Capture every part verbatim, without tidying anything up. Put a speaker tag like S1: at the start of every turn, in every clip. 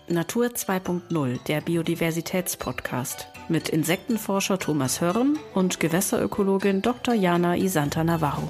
S1: Natur zwei Punkt null, der Biodiversitätspodcast mit Insektenforscher Thomas Hörm und Gewässerökologin Doktor Jana Isanta Navarro.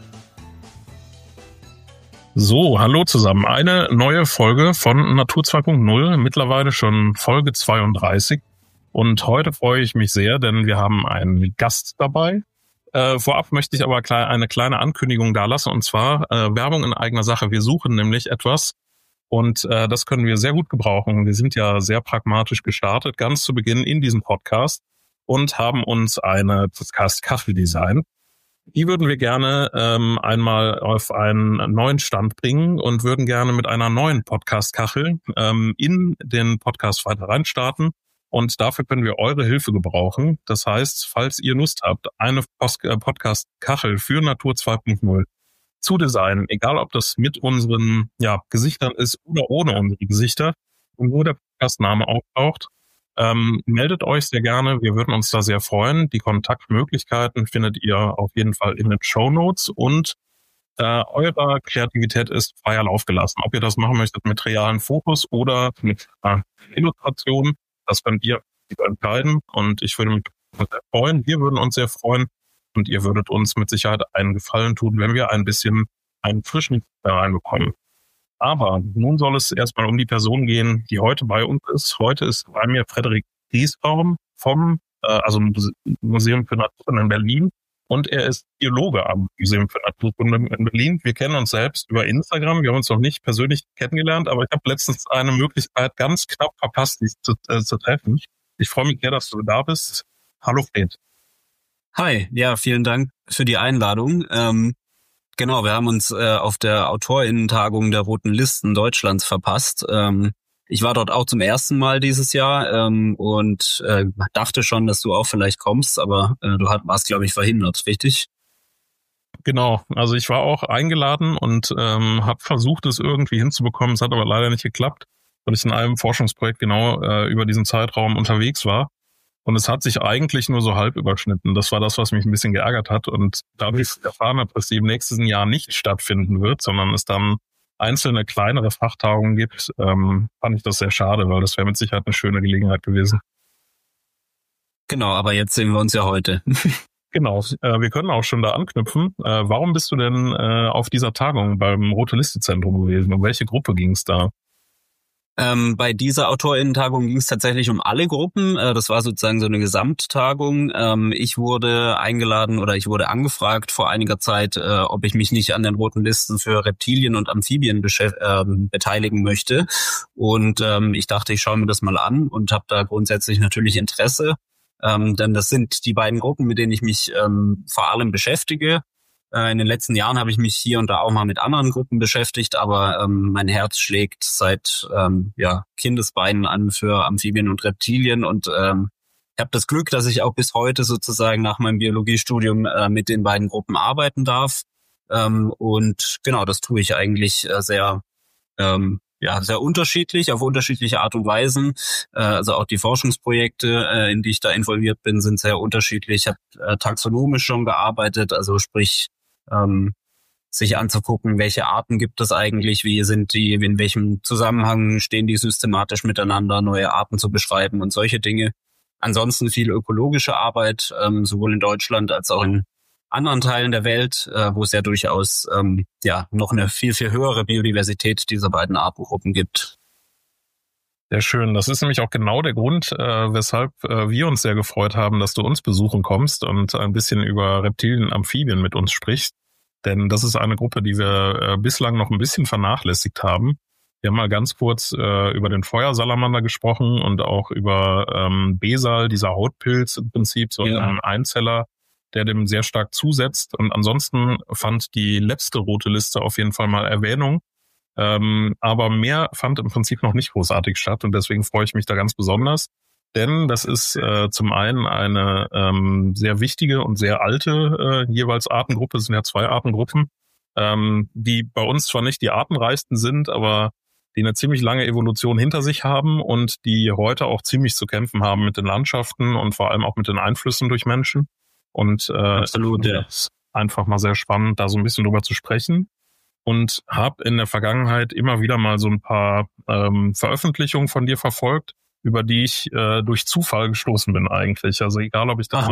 S2: So, hallo zusammen. Eine neue Folge von Natur zwei Punkt null, mittlerweile schon Folge zweiunddreißig. Und heute freue ich mich sehr, denn wir haben einen Gast dabei. Äh, vorab möchte ich aber eine kleine Ankündigung dalassen, und zwar äh, Werbung in eigener Sache. Wir suchen nämlich etwas, und äh, das können wir sehr gut gebrauchen. Wir sind ja sehr pragmatisch gestartet, ganz zu Beginn in diesem Podcast, und haben uns eine Podcast-Kachel designt. Die würden wir gerne ähm, einmal auf einen neuen Stand bringen und würden gerne mit einer neuen Podcast-Kachel ähm, in den Podcast weiter reinstarten. Und dafür können wir eure Hilfe gebrauchen. Das heißt, falls ihr Lust habt, eine Podcast-Kachel für Natur zwei Punkt null zu designen, egal ob das mit unseren ja, Gesichtern ist oder ohne unsere Gesichter, und wo der Podcastname auftaucht, ähm, meldet euch sehr gerne. Wir würden uns da sehr freuen. Die Kontaktmöglichkeiten findet ihr auf jeden Fall in den Shownotes, und äh, eurer Kreativität ist freier Lauf gelassen. Ob ihr das machen möchtet mit realen Fokus oder mit äh, Illustrationen, das könnt ihr entscheiden, und ich würde mich sehr freuen. Wir würden uns sehr freuen. Und ihr würdet uns mit Sicherheit einen Gefallen tun, wenn wir ein bisschen einen frischen da reinbekommen. Aber nun soll es erstmal um die Person gehen, die heute bei uns ist. Heute ist bei mir Frederik Griesbaum vom äh, also Museum für Naturkunde in Berlin. Und er ist Biologe am Museum für Naturkunde in Berlin. Wir kennen uns selbst über Instagram. Wir haben uns noch nicht persönlich kennengelernt, aber ich habe letztens eine Möglichkeit ganz knapp verpasst, dich zu, äh, zu treffen. Ich freue mich sehr, dass du da bist. Hallo Fred.
S3: Hi, ja, vielen Dank für die Einladung. Ähm, genau, wir haben uns äh, auf der AutorInnen-Tagung der Roten Listen Deutschlands verpasst. Ähm, ich war dort auch zum ersten Mal dieses Jahr ähm, und äh, dachte schon, dass du auch vielleicht kommst, aber äh, du hast, warst, glaube ich, verhindert, richtig?
S2: Genau, also ich war auch eingeladen und ähm, habe versucht, es irgendwie hinzubekommen. Es hat aber leider nicht geklappt, weil ich in einem Forschungsprojekt genau äh, über diesen Zeitraum unterwegs war. Und es hat sich eigentlich nur so halb überschnitten. Das war das, was mich ein bisschen geärgert hat. Und da ich erfahren habe, dass die im nächsten Jahr nicht stattfinden wird, sondern es dann einzelne kleinere Fachtagungen gibt, ähm, fand ich das sehr schade, weil das wäre mit Sicherheit eine schöne Gelegenheit gewesen.
S3: Genau, aber jetzt sehen wir uns ja heute.
S2: Genau, äh, wir können auch schon da anknüpfen. Äh, warum bist du denn äh, auf dieser Tagung beim Rote-Liste-Zentrum gewesen? Um welche Gruppe ging es da?
S3: Ähm, bei dieser AutorInnen-Tagung ging es tatsächlich um alle Gruppen. Äh, das war sozusagen so eine Gesamttagung. Ähm, ich wurde eingeladen oder ich wurde angefragt vor einiger Zeit, äh, ob ich mich nicht an den roten Listen für Reptilien und Amphibien beschäft- äh, beteiligen möchte. Und ähm, ich dachte, ich schaue mir das mal an und habe da grundsätzlich natürlich Interesse. Ähm, denn das sind die beiden Gruppen, mit denen ich mich ähm, vor allem beschäftige. In den letzten Jahren habe ich mich hier und da auch mal mit anderen Gruppen beschäftigt, aber ähm, mein Herz schlägt seit ähm, ja, Kindesbeinen an für Amphibien und Reptilien, und ähm, ich habe das Glück, dass ich auch bis heute sozusagen nach meinem Biologiestudium äh, mit den beiden Gruppen arbeiten darf. Ähm, und genau, das tue ich eigentlich äh, sehr ähm, ja sehr unterschiedlich, auf unterschiedliche Art und Weisen. Äh, also auch die Forschungsprojekte, äh, in die ich da involviert bin, sind sehr unterschiedlich. Ich habe äh, taxonomisch schon gearbeitet, also sprich Ähm, sich anzugucken, welche Arten gibt es eigentlich, wie sind die, in welchem Zusammenhang stehen die systematisch miteinander, neue Arten zu beschreiben und solche Dinge. Ansonsten viel ökologische Arbeit, ähm, sowohl in Deutschland als auch in anderen Teilen der Welt, äh, wo es ja durchaus ähm, ja noch eine viel, viel höhere Biodiversität dieser beiden Artengruppen gibt.
S2: Sehr schön. Das ist nämlich auch genau der Grund, äh, weshalb äh, wir uns sehr gefreut haben, dass du uns besuchen kommst und ein bisschen über Reptilien und Amphibien mit uns sprichst. Denn das ist eine Gruppe, die wir äh, bislang noch ein bisschen vernachlässigt haben. Wir haben mal ganz kurz äh, über den Feuersalamander gesprochen und auch über ähm, Besal, dieser Hautpilz im Prinzip, so ja. Ein Einzeller, der dem sehr stark zusetzt. Und ansonsten fand die letzte rote Liste auf jeden Fall mal Erwähnung. Ähm, aber mehr fand im Prinzip noch nicht großartig statt, und deswegen freue ich mich da ganz besonders, denn das ist äh, zum einen eine ähm, sehr wichtige und sehr alte äh, jeweils Artengruppe, es sind ja zwei Artengruppen, ähm, die bei uns zwar nicht die artenreichsten sind, aber die eine ziemlich lange Evolution hinter sich haben und die heute auch ziemlich zu kämpfen haben mit den Landschaften und vor allem auch mit den Einflüssen durch Menschen. Und äh,
S3: Absolut, ja.
S2: Es ist einfach mal sehr spannend, da so ein bisschen drüber zu sprechen. und habe in der Vergangenheit immer wieder mal so ein paar ähm, Veröffentlichungen von dir verfolgt, über die ich äh, durch Zufall gestoßen bin eigentlich. Also egal, ob ich da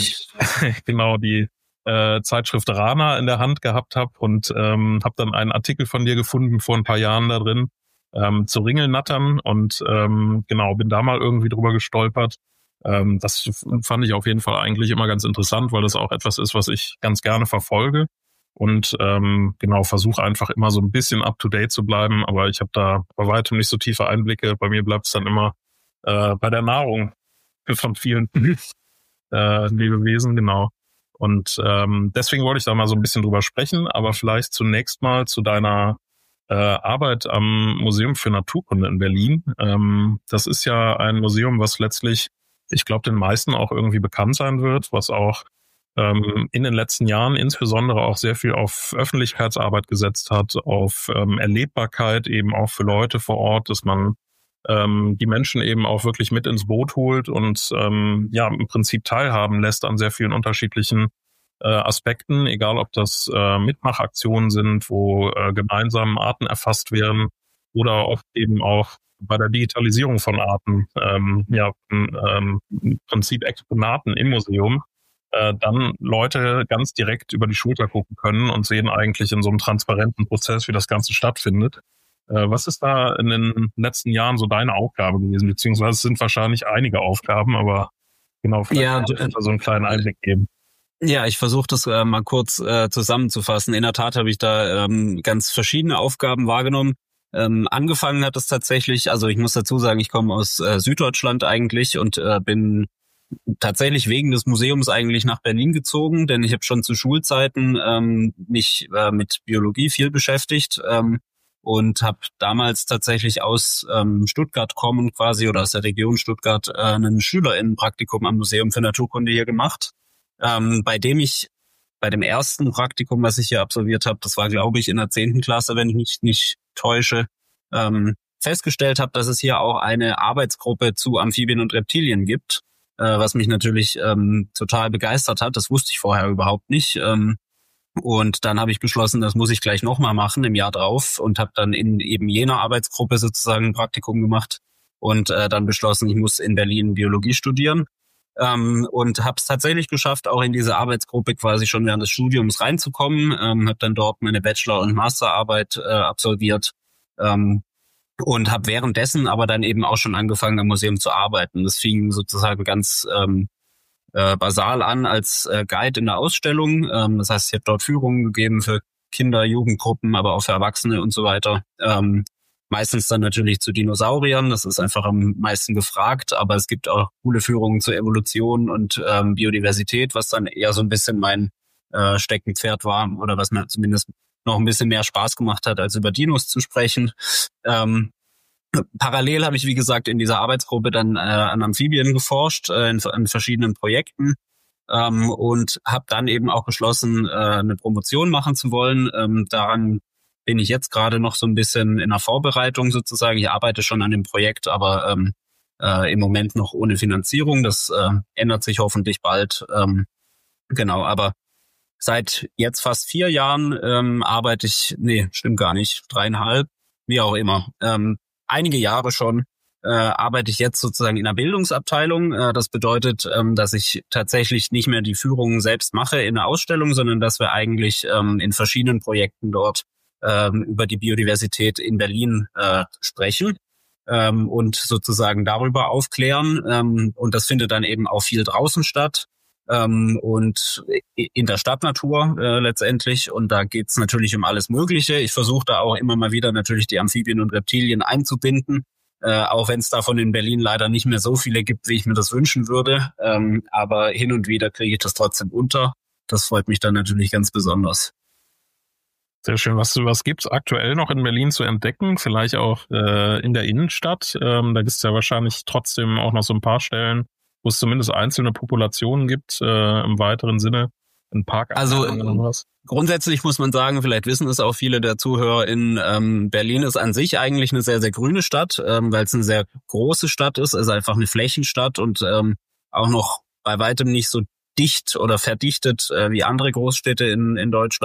S2: genau die äh, Zeitschrift Rana in der Hand gehabt habe und ähm, habe dann einen Artikel von dir gefunden vor ein paar Jahren da drin ähm, zu Ringelnattern und ähm, genau, bin da mal irgendwie drüber gestolpert. Ähm, das fand ich auf jeden Fall eigentlich immer ganz interessant, weil das auch etwas ist, was ich ganz gerne verfolge und ähm, genau versuche einfach immer so ein bisschen up-to-date zu bleiben, aber ich habe da bei weitem nicht so tiefe Einblicke. Bei mir bleibt es dann immer äh, bei der Nahrung von vielen äh, Lebewesen, genau. Und ähm, deswegen wollte ich da mal so ein bisschen drüber sprechen, aber vielleicht zunächst mal zu deiner äh, Arbeit am Museum für Naturkunde in Berlin. Ähm, das ist ja ein Museum, was letztlich, ich glaube, den meisten auch irgendwie bekannt sein wird, was auch ähm, in den letzten Jahren insbesondere auch sehr viel auf Öffentlichkeitsarbeit gesetzt hat, auf ähm, Erlebbarkeit eben auch für Leute vor Ort, dass man ähm, die Menschen eben auch wirklich mit ins Boot holt und ähm, ja im Prinzip teilhaben lässt an sehr vielen unterschiedlichen äh, Aspekten, egal ob das äh, Mitmachaktionen sind, wo äh, gemeinsam Arten erfasst werden oder oft eben auch bei der Digitalisierung von Arten, ähm, ja ähm, im Prinzip Exponaten im Museum, äh, dann Leute ganz direkt über die Schulter gucken können und sehen eigentlich in so einem transparenten Prozess, wie das Ganze stattfindet. Was ist da in den letzten Jahren so deine Aufgabe gewesen? Beziehungsweise es sind wahrscheinlich einige Aufgaben, aber genau, vielleicht
S3: ja,
S2: kannst du so einen kleinen Einblick geben.
S3: Ja, ich versuche das äh, mal kurz äh, zusammenzufassen. In der Tat habe ich da ähm, ganz verschiedene Aufgaben wahrgenommen. Ähm, angefangen hat es tatsächlich, also ich muss dazu sagen, ich komme aus äh, Süddeutschland eigentlich und äh, bin tatsächlich wegen des Museums eigentlich nach Berlin gezogen, denn ich habe schon zu Schulzeiten ähm, mich äh, mit Biologie viel beschäftigt. Ähm, Und habe damals tatsächlich aus ähm, Stuttgart kommen quasi oder aus der Region Stuttgart äh, ein SchülerInnenpraktikum am Museum für Naturkunde hier gemacht, ähm, bei dem ich bei dem ersten Praktikum, was ich hier absolviert habe, das war glaube ich in der zehnten Klasse, wenn ich mich nicht täusche, ähm, festgestellt habe, dass es hier auch eine Arbeitsgruppe zu Amphibien und Reptilien gibt, äh, was mich natürlich ähm, total begeistert hat. Das wusste ich vorher überhaupt nicht. Ähm, Und dann habe ich beschlossen, das muss ich gleich nochmal machen im Jahr drauf und habe dann in eben jener Arbeitsgruppe sozusagen ein Praktikum gemacht und äh, dann beschlossen, ich muss in Berlin Biologie studieren ähm, und habe es tatsächlich geschafft, auch in diese Arbeitsgruppe quasi schon während des Studiums reinzukommen, ähm, habe dann dort meine Bachelor- und Masterarbeit äh, absolviert ähm, und habe währenddessen aber dann eben auch schon angefangen, am Museum zu arbeiten. Das fing sozusagen ganz ähm, Äh, basal an als äh, Guide in der Ausstellung. Ähm, das heißt, ich habe dort Führungen gegeben für Kinder, Jugendgruppen, aber auch für Erwachsene und so weiter. Ähm, meistens dann natürlich zu Dinosauriern, das ist einfach am meisten gefragt, aber es gibt auch coole Führungen zur Evolution und ähm, Biodiversität, was dann eher so ein bisschen mein äh, Steckenpferd war oder was mir zumindest noch ein bisschen mehr Spaß gemacht hat, als über Dinos zu sprechen. Ähm, Parallel habe ich, wie gesagt, in dieser Arbeitsgruppe dann äh, an Amphibien geforscht, äh, in, in verschiedenen Projekten ähm, und habe dann eben auch beschlossen, äh, eine Promotion machen zu wollen. Ähm, daran bin ich jetzt gerade noch so ein bisschen in der Vorbereitung sozusagen. Ich arbeite schon an dem Projekt, aber ähm, äh, im Moment noch ohne Finanzierung. Das äh, ändert sich hoffentlich bald. Ähm, genau, aber seit jetzt fast vier Jahren ähm, arbeite ich, nee, stimmt gar nicht, dreieinhalb, wie auch immer, ähm, einige Jahre schon äh, arbeite ich jetzt sozusagen in der Bildungsabteilung. Äh, das bedeutet, ähm, dass ich tatsächlich nicht mehr die Führungen selbst mache in der Ausstellung, sondern dass wir eigentlich ähm, in verschiedenen Projekten dort ähm, über die Biodiversität in Berlin äh, sprechen ähm, und sozusagen darüber aufklären. Ähm, und das findet dann eben auch viel draußen statt. Ähm, und in der Stadtnatur äh, letztendlich. Und da geht's natürlich um alles Mögliche. Ich versuche da auch immer mal wieder natürlich die Amphibien und Reptilien einzubinden, äh, auch wenn es davon in Berlin leider nicht mehr so viele gibt, wie ich mir das wünschen würde. Ähm, aber hin und wieder kriege ich das trotzdem unter. Das freut mich dann natürlich ganz besonders.
S2: Sehr schön. Was, was gibt's aktuell noch in Berlin zu entdecken? Vielleicht auch äh, in der Innenstadt. Ähm, da gibt's ja wahrscheinlich trotzdem auch noch so ein paar Stellen, wo es zumindest einzelne Populationen gibt, äh, im weiteren Sinne, ein Park.
S3: Also was. Grundsätzlich muss man sagen, vielleicht wissen es auch viele der Zuhörer, in ähm, Berlin ist an sich eigentlich eine sehr, sehr grüne Stadt, ähm, weil es eine sehr große Stadt ist, also einfach eine Flächenstadt und ähm, auch noch bei weitem nicht so dicht oder verdichtet äh, wie andere Großstädte in, in Deutschland.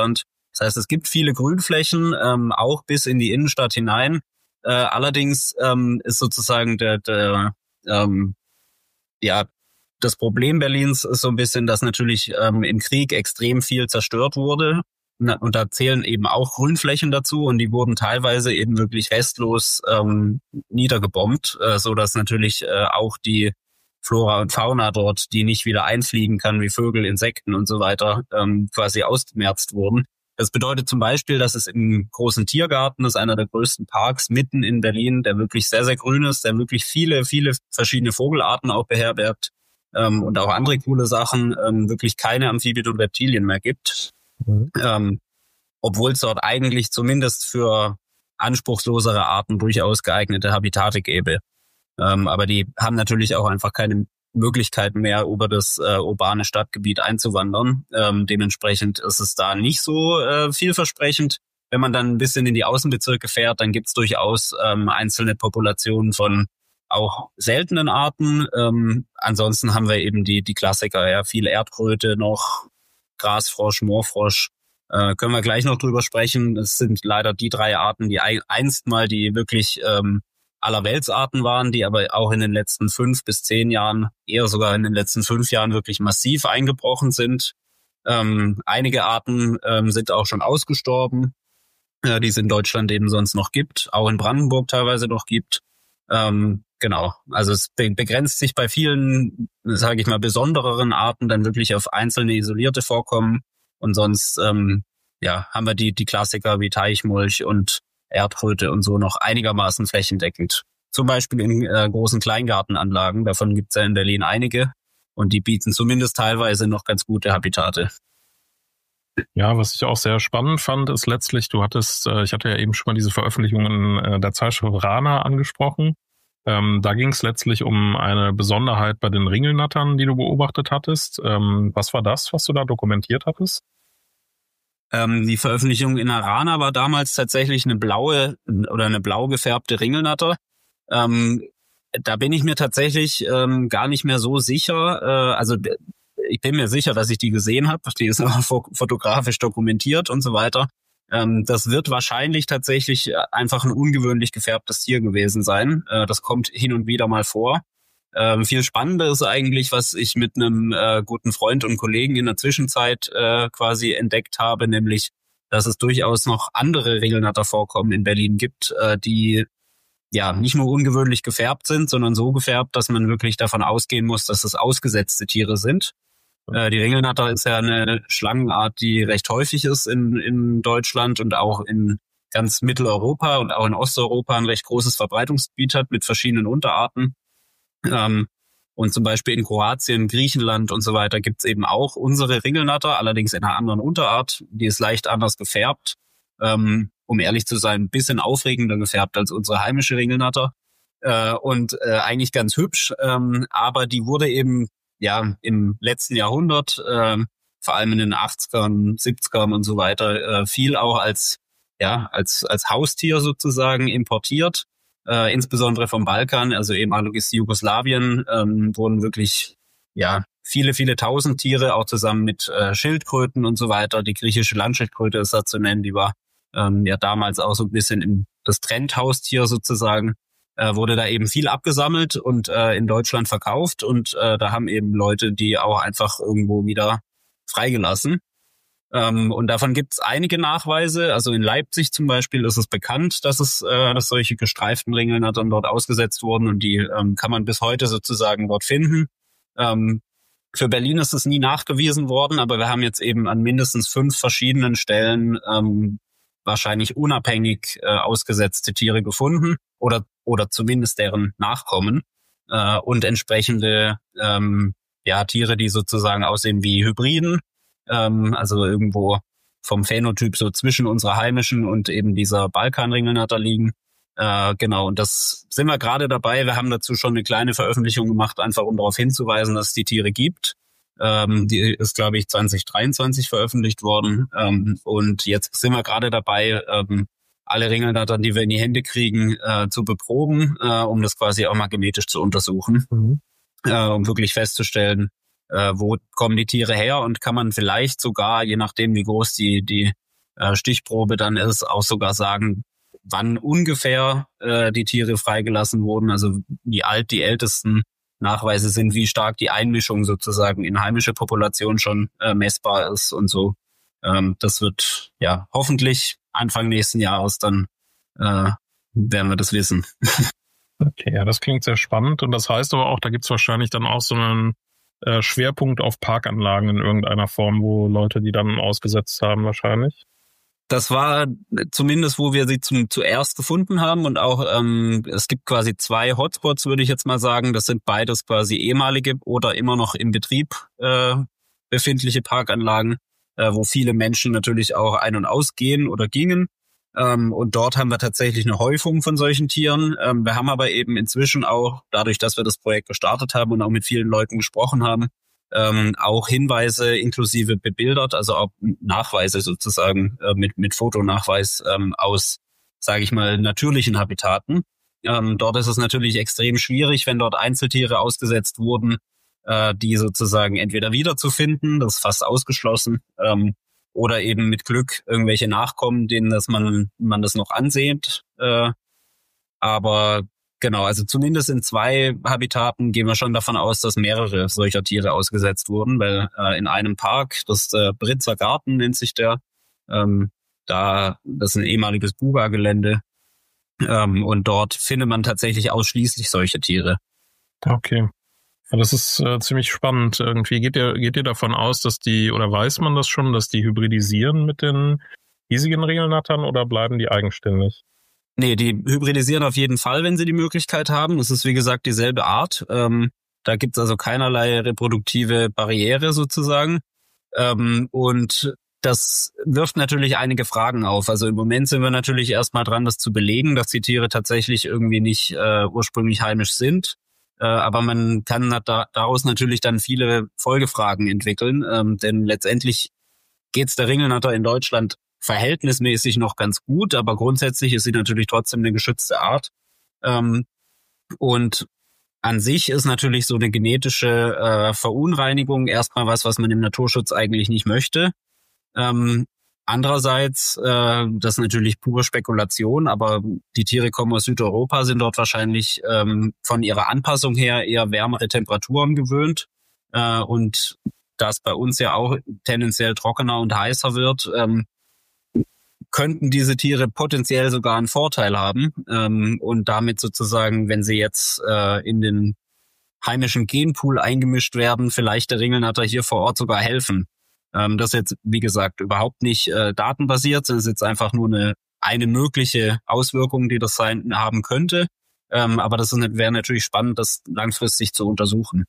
S3: Das heißt, es gibt viele Grünflächen, ähm, auch bis in die Innenstadt hinein. Äh, allerdings ähm, ist sozusagen der, der ähm, ja das Problem Berlins ist so ein bisschen, dass natürlich ähm, im Krieg extrem viel zerstört wurde. Und da zählen eben auch Grünflächen dazu und die wurden teilweise eben wirklich restlos ähm, niedergebombt, äh, so dass natürlich äh, auch die Flora und Fauna dort, die nicht wieder einfliegen kann, wie Vögel, Insekten und so weiter, ähm, quasi ausgemerzt wurden. Das bedeutet zum Beispiel, dass es im großen Tiergarten, das ist einer der größten Parks mitten in Berlin, der wirklich sehr, sehr grün ist, der wirklich viele, viele verschiedene Vogelarten auch beherbergt ähm, und auch andere coole Sachen, ähm, wirklich keine Amphibien und Reptilien mehr gibt. Mhm. Ähm, obwohl es dort eigentlich zumindest für anspruchslosere Arten durchaus geeignete Habitate gäbe. Ähm, aber die haben natürlich auch einfach keine Möglichkeiten mehr, über das äh, urbane Stadtgebiet einzuwandern. Ähm, dementsprechend ist es da nicht so äh, vielversprechend. Wenn man dann ein bisschen in die Außenbezirke fährt, dann gibt es durchaus ähm, einzelne Populationen von auch seltenen Arten. Ähm, ansonsten haben wir eben die die Klassiker, ja, viel Erdkröte noch, Grasfrosch, Moorfrosch. Äh, können wir gleich noch drüber sprechen. Es sind leider die drei Arten, die einst mal die wirklich ähm, Allerweltsarten waren, die aber auch in den letzten fünf bis zehn Jahren, eher sogar in den letzten fünf Jahren wirklich massiv eingebrochen sind. Ähm, einige Arten ähm, sind auch schon ausgestorben, äh, die es in Deutschland eben sonst noch gibt, auch in Brandenburg teilweise noch gibt. Ähm, genau, also es be- begrenzt sich bei vielen, sage ich mal, besondereren Arten dann wirklich auf einzelne isolierte Vorkommen und sonst ähm, ja haben wir die die Klassiker wie Teichmolch und Erdkröte und so noch einigermaßen flächendeckend. Zum Beispiel in äh, großen Kleingartenanlagen, davon gibt es ja in Berlin einige und die bieten zumindest teilweise noch ganz gute Habitate.
S2: Ja, was ich auch sehr spannend fand, ist letztlich, du hattest, äh, ich hatte ja eben schon mal diese Veröffentlichung in äh, der Zeitschrift Rana angesprochen. Ähm, da ging es letztlich um eine Besonderheit bei den Ringelnattern, die du beobachtet hattest. Ähm, was war das, was du da dokumentiert hattest?
S3: Ähm, die Veröffentlichung in Rana war damals tatsächlich eine blaue oder eine blau gefärbte Ringelnatter. Ähm, da bin ich mir tatsächlich ähm, gar nicht mehr so sicher. Äh, also ich bin mir sicher, dass ich die gesehen habe. Die ist auch fotografisch dokumentiert und so weiter. Ähm, das wird wahrscheinlich tatsächlich einfach ein ungewöhnlich gefärbtes Tier gewesen sein. Äh, das kommt hin und wieder mal vor. Ähm, viel spannender ist eigentlich, was ich mit einem äh, guten Freund und Kollegen in der Zwischenzeit äh, quasi entdeckt habe, nämlich, dass es durchaus noch andere Ringelnatter-Vorkommen in Berlin gibt, äh, die ja nicht nur ungewöhnlich gefärbt sind, sondern so gefärbt, dass man wirklich davon ausgehen muss, dass es ausgesetzte Tiere sind. Äh, die Ringelnatter ist ja eine Schlangenart, die recht häufig ist in, in Deutschland und auch in ganz Mitteleuropa und auch in Osteuropa ein recht großes Verbreitungsgebiet hat mit verschiedenen Unterarten. Ähm, und zum Beispiel in Kroatien, Griechenland und so weiter gibt's eben auch unsere Ringelnatter, allerdings in einer anderen Unterart. Die ist leicht anders gefärbt. Ähm, um ehrlich zu sein, ein bisschen aufregender gefärbt als unsere heimische Ringelnatter. Äh, und äh, eigentlich ganz hübsch. Ähm, aber die wurde eben ja im letzten Jahrhundert, äh, vor allem in den achtzigern, siebzigern und so weiter, äh, viel auch als ja als als Haustier sozusagen importiert. Äh, insbesondere vom Balkan, also ehemaliges Jugoslawien, ähm, wurden wirklich ja viele, viele tausend Tiere, auch zusammen mit äh, Schildkröten und so weiter. Die griechische Landschildkröte ist da zu nennen, die war ähm, ja damals auch so ein bisschen im, das Trendhaustier sozusagen, äh, wurde da eben viel abgesammelt und äh, in Deutschland verkauft und äh, da haben eben Leute die auch einfach irgendwo wieder freigelassen. Ähm, und davon gibt es einige Nachweise. Also in Leipzig zum Beispiel ist es bekannt, dass es äh, dass solche gestreiften Ringelnattern dort ausgesetzt wurden und die ähm, kann man bis heute sozusagen dort finden. Ähm, für Berlin ist es nie nachgewiesen worden, aber wir haben jetzt eben an mindestens fünf verschiedenen Stellen ähm, wahrscheinlich unabhängig äh, ausgesetzte Tiere gefunden oder oder zumindest deren Nachkommen äh, und entsprechende ähm, ja Tiere, die sozusagen aussehen wie Hybriden. Also irgendwo vom Phänotyp so zwischen unserer heimischen und eben dieser Balkanringelnatter liegen. Äh, genau, und das sind wir gerade dabei. Wir haben dazu schon eine kleine Veröffentlichung gemacht, einfach um darauf hinzuweisen, dass es die Tiere gibt. Ähm, die ist, glaube ich, zwanzig dreiundzwanzig veröffentlicht worden. Ähm, und jetzt sind wir gerade dabei, ähm, alle Ringelnattern, die wir in die Hände kriegen, äh, zu beproben, äh, um das quasi auch mal genetisch zu untersuchen, mhm. äh, um wirklich festzustellen, Äh, wo kommen die Tiere her und kann man vielleicht sogar, je nachdem wie groß die die äh, Stichprobe dann ist, auch sogar sagen, wann ungefähr äh, die Tiere freigelassen wurden, also wie alt die ältesten Nachweise sind, wie stark die Einmischung sozusagen in heimische Population schon äh, messbar ist und so. Ähm, das wird ja hoffentlich Anfang nächsten Jahres dann äh, werden wir das wissen.
S2: Okay, ja, das klingt sehr spannend und das heißt aber auch, da gibt's wahrscheinlich dann auch so einen äh, Schwerpunkt auf Parkanlagen in irgendeiner Form, wo Leute die dann ausgesetzt haben wahrscheinlich.
S3: Das war zumindest, wo wir sie zum, zuerst gefunden haben und auch ähm, es gibt quasi zwei Hotspots, würde ich jetzt mal sagen. Das sind beides quasi ehemalige oder immer noch im Betrieb äh, befindliche Parkanlagen, äh, wo viele Menschen natürlich auch ein- und ausgehen oder gingen. Ähm, und dort haben wir tatsächlich eine Häufung von solchen Tieren. Ähm, wir haben aber eben inzwischen auch, dadurch, dass wir das Projekt gestartet haben und auch mit vielen Leuten gesprochen haben, Ähm, auch Hinweise inklusive bebildert, also auch Nachweise sozusagen äh, mit mit Fotonachweis ähm, aus, sage ich mal, natürlichen Habitaten. Ähm, dort ist es natürlich extrem schwierig, wenn dort Einzeltiere ausgesetzt wurden, äh, die sozusagen entweder wiederzufinden, das ist fast ausgeschlossen, ähm, oder eben mit Glück irgendwelche Nachkommen, denen das man man das noch ansieht. Äh, aber Genau, also zumindest in zwei Habitaten gehen wir schon davon aus, dass mehrere solcher Tiere ausgesetzt wurden, weil äh, in einem Park, das äh, Britzer Garten nennt sich der, ähm, da das ist ein ehemaliges Buga-Gelände ähm, und dort findet man tatsächlich ausschließlich solche Tiere.
S2: Okay, ja, das ist äh, ziemlich spannend. Irgendwie geht ihr geht ihr davon aus, dass die oder weiß man das schon, dass die hybridisieren mit den hiesigen Ringelnattern oder bleiben die eigenständig?
S3: Nee, die hybridisieren auf jeden Fall, wenn sie die Möglichkeit haben. Es ist, wie gesagt, dieselbe Art. Ähm, da gibt's also keinerlei reproduktive Barriere sozusagen. Ähm, und das wirft natürlich einige Fragen auf. Also im Moment sind wir natürlich erstmal dran, das zu belegen, dass die Tiere tatsächlich irgendwie nicht äh, ursprünglich heimisch sind. Äh, aber man kann da, daraus natürlich dann viele Folgefragen entwickeln. Ähm, denn letztendlich geht's der Ringelnatter in Deutschland verhältnismäßig noch ganz gut, aber grundsätzlich ist sie natürlich trotzdem eine geschützte Art. Ähm, und an sich ist natürlich so eine genetische äh, Verunreinigung erstmal was, was man im Naturschutz eigentlich nicht möchte. Ähm, andererseits, äh, das ist natürlich pure Spekulation, aber die Tiere kommen aus Südeuropa, sind dort wahrscheinlich ähm, von ihrer Anpassung her eher wärmere Temperaturen gewöhnt. Äh, und da es bei uns ja auch tendenziell trockener und heißer wird, ähm, könnten diese Tiere potenziell sogar einen Vorteil haben ähm, und damit sozusagen, wenn sie jetzt äh, in den heimischen Genpool eingemischt werden, vielleicht der Ringelnatter hier vor Ort sogar helfen. Ähm, das ist jetzt, wie gesagt, überhaupt nicht äh, datenbasiert, das ist jetzt einfach nur eine eine mögliche Auswirkung, die das sein haben könnte. Ähm, aber das wäre natürlich spannend, das langfristig zu untersuchen.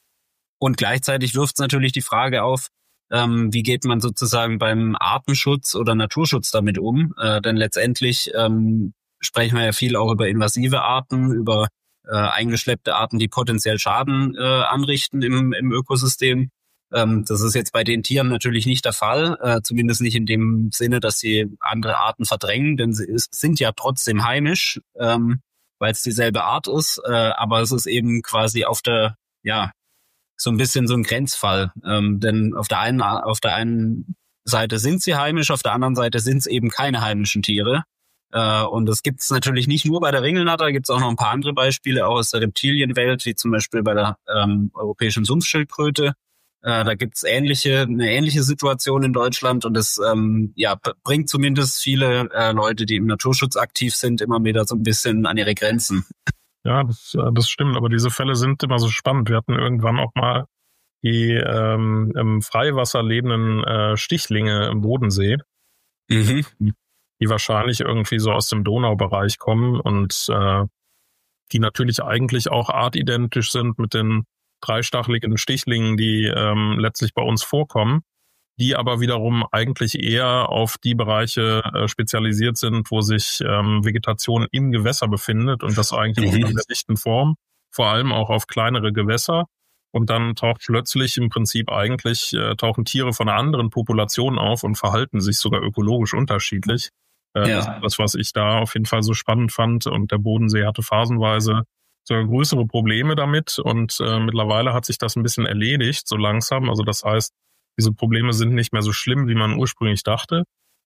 S3: Und gleichzeitig wirft es natürlich die Frage auf, Ähm, wie geht man sozusagen beim Artenschutz oder Naturschutz damit um? Äh, denn letztendlich ähm, sprechen wir ja viel auch über invasive Arten, über äh, eingeschleppte Arten, die potenziell Schaden äh, anrichten im, im Ökosystem. Ähm, das ist jetzt bei den Tieren natürlich nicht der Fall, äh, zumindest nicht in dem Sinne, dass sie andere Arten verdrängen, denn sie ist, sind ja trotzdem heimisch, ähm, weil es dieselbe Art ist, äh, aber es ist eben quasi auf der, ja, so ein bisschen so ein Grenzfall, ähm, denn auf der einen auf der einen Seite sind sie heimisch, auf der anderen Seite sind es eben keine heimischen Tiere. Äh, und das gibt es natürlich nicht nur bei der Ringelnatter, gibt es auch noch ein paar andere Beispiele auch aus der Reptilienwelt, wie zum Beispiel bei der ähm, europäischen Sumpfschildkröte. Äh, da gibt es ähnliche eine ähnliche Situation in Deutschland und das ähm, ja bringt zumindest viele äh, Leute, die im Naturschutz aktiv sind, immer wieder so ein bisschen an ihre Grenzen.
S2: Ja, das, das stimmt, aber diese Fälle sind immer so spannend. Wir hatten irgendwann auch mal die ähm, im Freiwasser lebenden äh, Stichlinge im Bodensee,
S3: mhm.
S2: die wahrscheinlich irgendwie so aus dem Donaubereich kommen und äh, die natürlich eigentlich auch artidentisch sind mit den dreistacheligen Stichlingen, die ähm, letztlich bei uns vorkommen, die aber wiederum eigentlich eher auf die Bereiche äh, spezialisiert sind, wo sich ähm, Vegetation im Gewässer befindet und das eigentlich mhm. in der dichten Form, vor allem auch auf kleinere Gewässer. Und dann taucht plötzlich im Prinzip eigentlich, äh, tauchen Tiere von einer anderen Population auf und verhalten sich sogar ökologisch unterschiedlich. Äh, ja. Das, was ich da auf jeden Fall so spannend fand. Und der Bodensee hatte phasenweise sogar größere Probleme damit. Und äh, mittlerweile hat sich das ein bisschen erledigt, so langsam. Also das heißt, diese Probleme sind nicht mehr so schlimm, wie man ursprünglich dachte.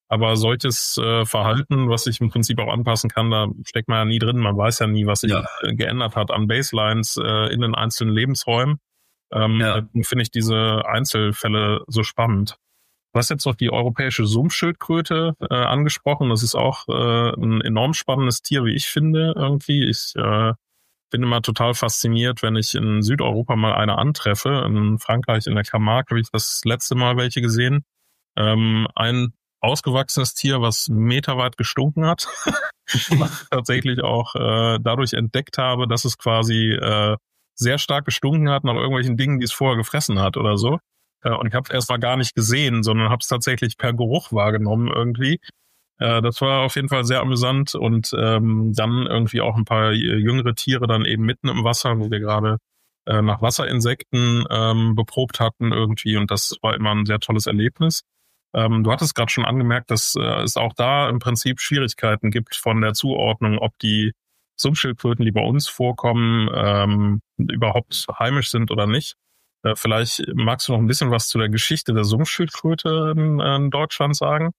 S2: Aber solches äh, Verhalten, was sich im Prinzip auch anpassen kann, da steckt man ja nie drin. Man weiß ja nie, was sich ja. äh, geändert hat an Baselines äh, in den einzelnen Lebensräumen. Ähm, ja. Finde ich diese Einzelfälle so spannend. Du hast jetzt noch die europäische Sumpfschildkröte äh, angesprochen. Das ist auch äh, ein enorm spannendes Tier, wie ich finde, irgendwie. Ich äh, bin immer total fasziniert, wenn ich in Südeuropa mal eine antreffe. In Frankreich, in der Camargue, habe ich das letzte Mal welche gesehen. Ähm, ein ausgewachsenes Tier, was meterweit gestunken hat. Was ich tatsächlich auch äh, dadurch entdeckt habe, dass es quasi äh, sehr stark gestunken hat nach irgendwelchen Dingen, die es vorher gefressen hat oder so. Und ich habe es erstmal gar nicht gesehen, sondern habe es tatsächlich per Geruch wahrgenommen irgendwie. Äh, das war auf jeden Fall sehr amüsant und ähm, dann irgendwie auch ein paar jüngere Tiere dann eben mitten im Wasser, wo wir gerade äh, nach Wasserinsekten ähm, beprobt hatten irgendwie und das war immer ein sehr tolles Erlebnis. Ähm, du hattest gerade schon angemerkt, dass äh, es auch da im Prinzip Schwierigkeiten gibt von der Zuordnung, ob die Sumpfschildkröten, die bei uns vorkommen, ähm, überhaupt heimisch sind oder nicht. Äh, vielleicht magst du noch ein bisschen was zu der Geschichte der Sumpfschildkröte in, in Deutschland sagen?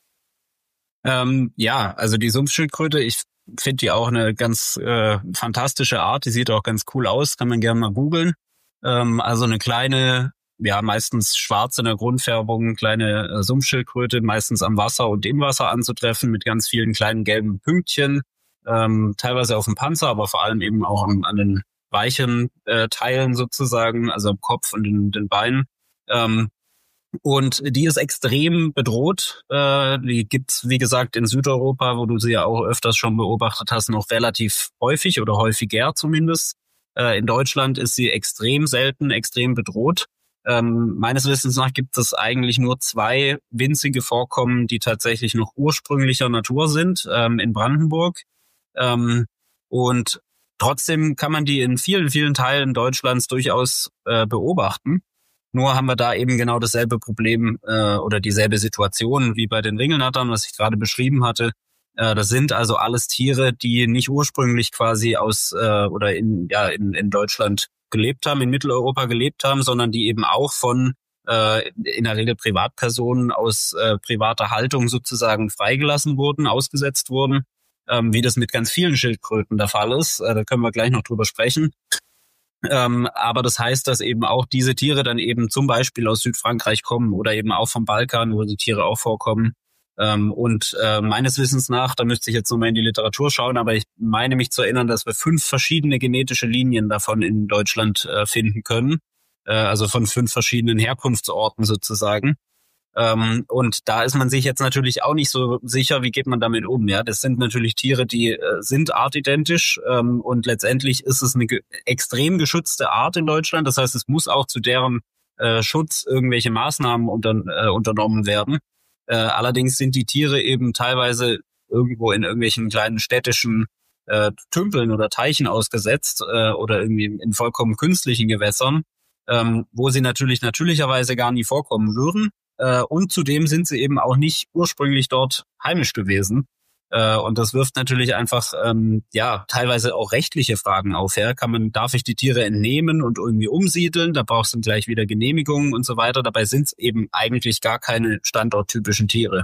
S3: Ähm, ja, also die Sumpfschildkröte, ich finde die auch eine ganz äh, fantastische Art. Die sieht auch ganz cool aus, kann man gerne mal googeln. Ähm, also eine kleine, ja meistens schwarz in der Grundfärbung, kleine äh, Sumpfschildkröte, meistens am Wasser und im Wasser anzutreffen mit ganz vielen kleinen gelben Pünktchen, ähm, teilweise auf dem Panzer, aber vor allem eben auch an, an den weichen äh, Teilen sozusagen, also am Kopf und den, den Beinen. Ähm, und die ist extrem bedroht. Äh, die gibt's, wie gesagt, in Südeuropa, wo du sie ja auch öfters schon beobachtet hast, noch relativ häufig oder häufiger zumindest. Äh, in Deutschland ist sie extrem selten, extrem bedroht. Ähm, meines Wissens nach gibt es eigentlich nur zwei winzige Vorkommen, die tatsächlich noch ursprünglicher Natur sind, ähm, in Brandenburg. Ähm, und Trotzdem kann man die in vielen, vielen Teilen Deutschlands durchaus äh, beobachten. Nur haben wir da eben genau dasselbe Problem äh, oder dieselbe Situation wie bei den Ringelnattern, was ich gerade beschrieben hatte. Äh, das sind also alles Tiere, die nicht ursprünglich quasi aus äh, oder in ja in, in Deutschland gelebt haben, in Mitteleuropa gelebt haben, sondern die eben auch von äh, in der Regel Privatpersonen aus äh, privater Haltung sozusagen freigelassen wurden, ausgesetzt wurden. Ähm, wie das mit ganz vielen Schildkröten der Fall ist. Äh, da können wir gleich noch drüber sprechen. Ähm, aber das heißt, dass eben auch diese Tiere dann eben zum Beispiel aus Südfrankreich kommen oder eben auch vom Balkan, wo die Tiere auch vorkommen. Ähm, und äh, meines Wissens nach, da müsste ich jetzt nochmal in die Literatur schauen, aber ich meine mich zu erinnern, dass wir fünf verschiedene genetische Linien davon in Deutschland äh, finden können. Äh, also von fünf verschiedenen Herkunftsorten sozusagen. Ähm, und da ist man sich jetzt natürlich auch nicht so sicher, wie geht man damit um. Ja, das sind natürlich Tiere, die äh, sind artidentisch ähm, und letztendlich ist es eine ge- extrem geschützte Art in Deutschland. Das heißt, es muss auch zu deren äh, Schutz irgendwelche Maßnahmen unter, äh, unternommen werden. Äh, allerdings sind die Tiere eben teilweise irgendwo in irgendwelchen kleinen städtischen äh, Tümpeln oder Teichen ausgesetzt äh, oder irgendwie in vollkommen künstlichen Gewässern, ähm, wo sie natürlich natürlicherweise gar nie vorkommen würden. Und zudem sind sie eben auch nicht ursprünglich dort heimisch gewesen. Und das wirft natürlich einfach, ähm, ja, teilweise auch rechtliche Fragen auf. Ja? Kann man, darf ich die Tiere entnehmen und irgendwie umsiedeln? Da brauchst du dann gleich wieder Genehmigungen und so weiter. Dabei sind es eben eigentlich gar keine standorttypischen Tiere.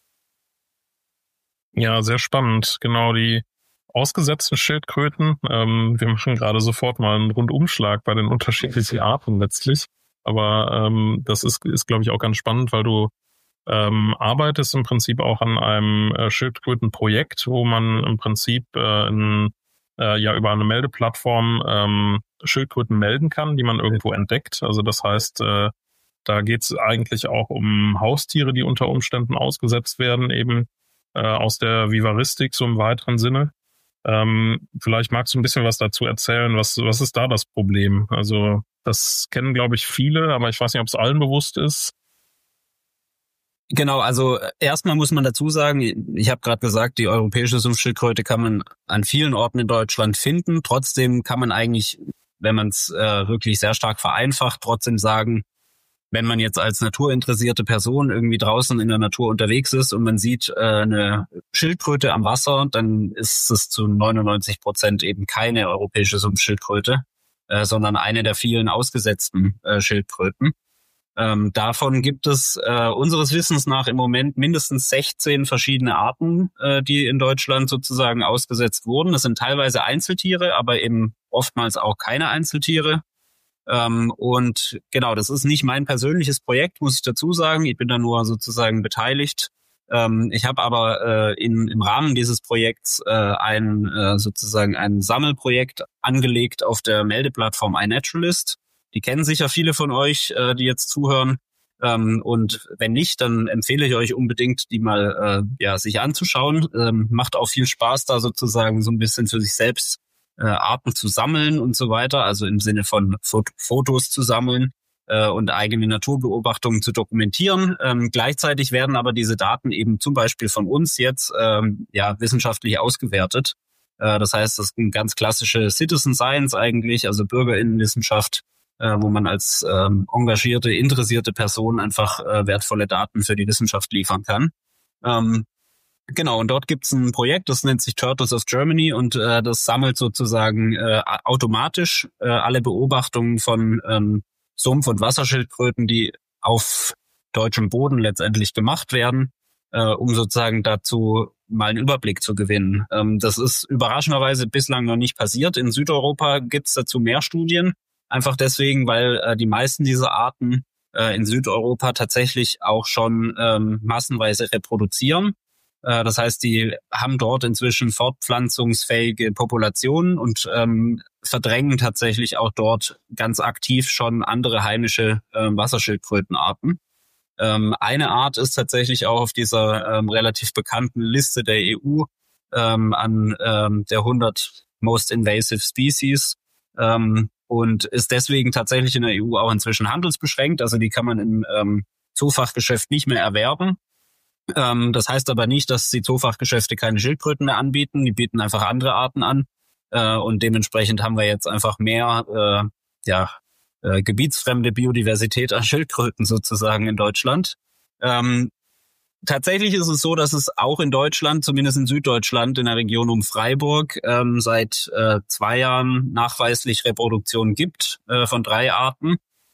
S2: Ja, sehr spannend. Genau, die ausgesetzten Schildkröten. Ähm, wir machen gerade sofort mal einen Rundumschlag bei den unterschiedlichen Arten letztlich. Aber ähm, das ist, ist glaube ich, auch ganz spannend, weil du ähm, arbeitest im Prinzip auch an einem äh, Schildkrötenprojekt, wo man im Prinzip äh, in, äh, ja über eine Meldeplattform ähm, Schildkröten melden kann, die man irgendwo entdeckt. Also das heißt, äh, da geht es eigentlich auch um Haustiere, die unter Umständen ausgesetzt werden, eben äh, aus der Vivaristik so im weiteren Sinne. Ähm, vielleicht magst du ein bisschen was dazu erzählen. Was, was ist da das Problem? Also das kennen, glaube ich, viele, aber ich weiß nicht, ob es allen bewusst ist.
S3: Genau, also erstmal muss man dazu sagen, ich habe gerade gesagt, die europäische Sumpfschildkröte kann man an vielen Orten in Deutschland finden. Trotzdem kann man eigentlich, wenn man es äh, wirklich sehr stark vereinfacht, trotzdem sagen, wenn man jetzt als naturinteressierte Person irgendwie draußen in der Natur unterwegs ist und man sieht äh, eine Schildkröte am Wasser, dann ist es zu neunundneunzig Prozent eben keine europäische Sumpfschildkröte, äh, sondern eine der vielen ausgesetzten äh, Schildkröten. Ähm, davon gibt es äh, unseres Wissens nach im Moment mindestens sechzehn verschiedene Arten, äh, die in Deutschland sozusagen ausgesetzt wurden. Das sind teilweise Einzeltiere, aber eben oftmals auch keine Einzeltiere. Ähm, und genau, das ist nicht mein persönliches Projekt, muss ich dazu sagen. Ich bin da nur sozusagen beteiligt. Ähm, ich habe aber äh, in, im Rahmen dieses Projekts äh, ein äh, sozusagen ein Sammelprojekt angelegt auf der Meldeplattform iNaturalist. Die kennen sicher viele von euch, äh, die jetzt zuhören. Ähm, und wenn nicht, dann empfehle ich euch unbedingt, die mal äh, ja sich anzuschauen. Ähm, macht auch viel Spaß, da sozusagen so ein bisschen für sich selbst äh, Arten zu sammeln und so weiter. Also im Sinne von Fot- Fotos zu sammeln äh, und eigene Naturbeobachtungen zu dokumentieren. Ähm, gleichzeitig werden aber diese Daten eben zum Beispiel von uns jetzt ähm, ja wissenschaftlich ausgewertet. Äh, das heißt, das ist eine ganz klassische Citizen Science eigentlich, also Bürgerinnenwissenschaft, äh, wo man als ähm, engagierte, interessierte Person einfach äh, wertvolle Daten für die Wissenschaft liefern kann. Ähm, genau, und dort gibt's ein Projekt, das nennt sich Turtles of Germany und äh, das sammelt sozusagen äh, automatisch äh, alle Beobachtungen von ähm, Sumpf- und Wasserschildkröten, die auf deutschem Boden letztendlich gemacht werden, äh, um sozusagen dazu mal einen Überblick zu gewinnen. Ähm, das ist überraschenderweise bislang noch nicht passiert. In Südeuropa gibt's dazu mehr Studien. Einfach deswegen, weil äh, die meisten dieser Arten äh, in Südeuropa tatsächlich auch schon ähm, massenweise reproduzieren. Äh, das heißt, die haben dort inzwischen fortpflanzungsfähige Populationen und ähm, verdrängen tatsächlich auch dort ganz aktiv schon andere heimische äh, Wasserschildkrötenarten. Ähm, eine Art ist tatsächlich auch auf dieser ähm, relativ bekannten Liste der E U ähm, an ähm, der hundert Most Invasive Species. Ähm, und ist deswegen tatsächlich in der E U auch inzwischen handelsbeschränkt. Also die kann man im ähm, Zoofachgeschäft nicht mehr erwerben. Ähm, das heißt aber nicht, dass die Zoofachgeschäfte keine Schildkröten mehr anbieten. Die bieten einfach andere Arten an. Äh, und dementsprechend haben wir jetzt einfach mehr äh, ja, äh, gebietsfremde Biodiversität an Schildkröten sozusagen in Deutschland. Ähm, Tatsächlich ist es so, dass es auch in Deutschland, zumindest in Süddeutschland, in der Region um Freiburg, ähm, seit äh, zwei Jahren nachweislich Reproduktion gibt äh, von drei Arten.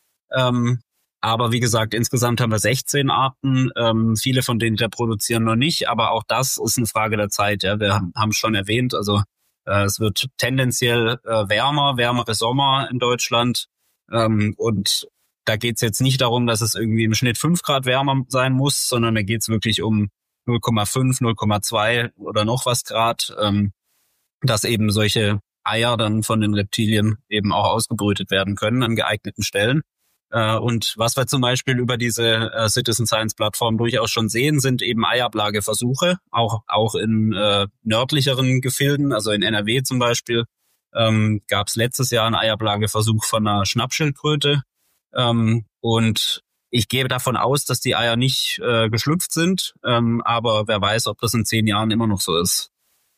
S3: Ähm, aber wie gesagt, insgesamt haben wir sechzehn Arten. Ähm, viele von denen reproduzieren noch nicht, aber auch das ist eine Frage der Zeit. Ja, wir haben es schon erwähnt, also äh, es wird tendenziell äh, wärmer, wärmere Sommer in Deutschland ähm, und da geht's jetzt nicht darum, dass es irgendwie im Schnitt fünf Grad wärmer sein muss, sondern da geht's wirklich um null Komma fünf, null Komma zwei oder noch was Grad, ähm, dass eben solche Eier dann von den Reptilien eben auch ausgebrütet werden können an geeigneten Stellen. Äh, und was wir zum Beispiel über diese äh, Citizen Science Plattform durchaus schon sehen, sind eben Eiablageversuche, auch auch in äh, nördlicheren Gefilden, also in N R W zum Beispiel, ähm, gab es letztes Jahr einen Eiablageversuch von einer Schnappschildkröte. Ähm, und ich gehe davon aus, dass die Eier nicht äh, geschlüpft sind, ähm, aber wer weiß, ob das in zehn Jahren immer noch so ist.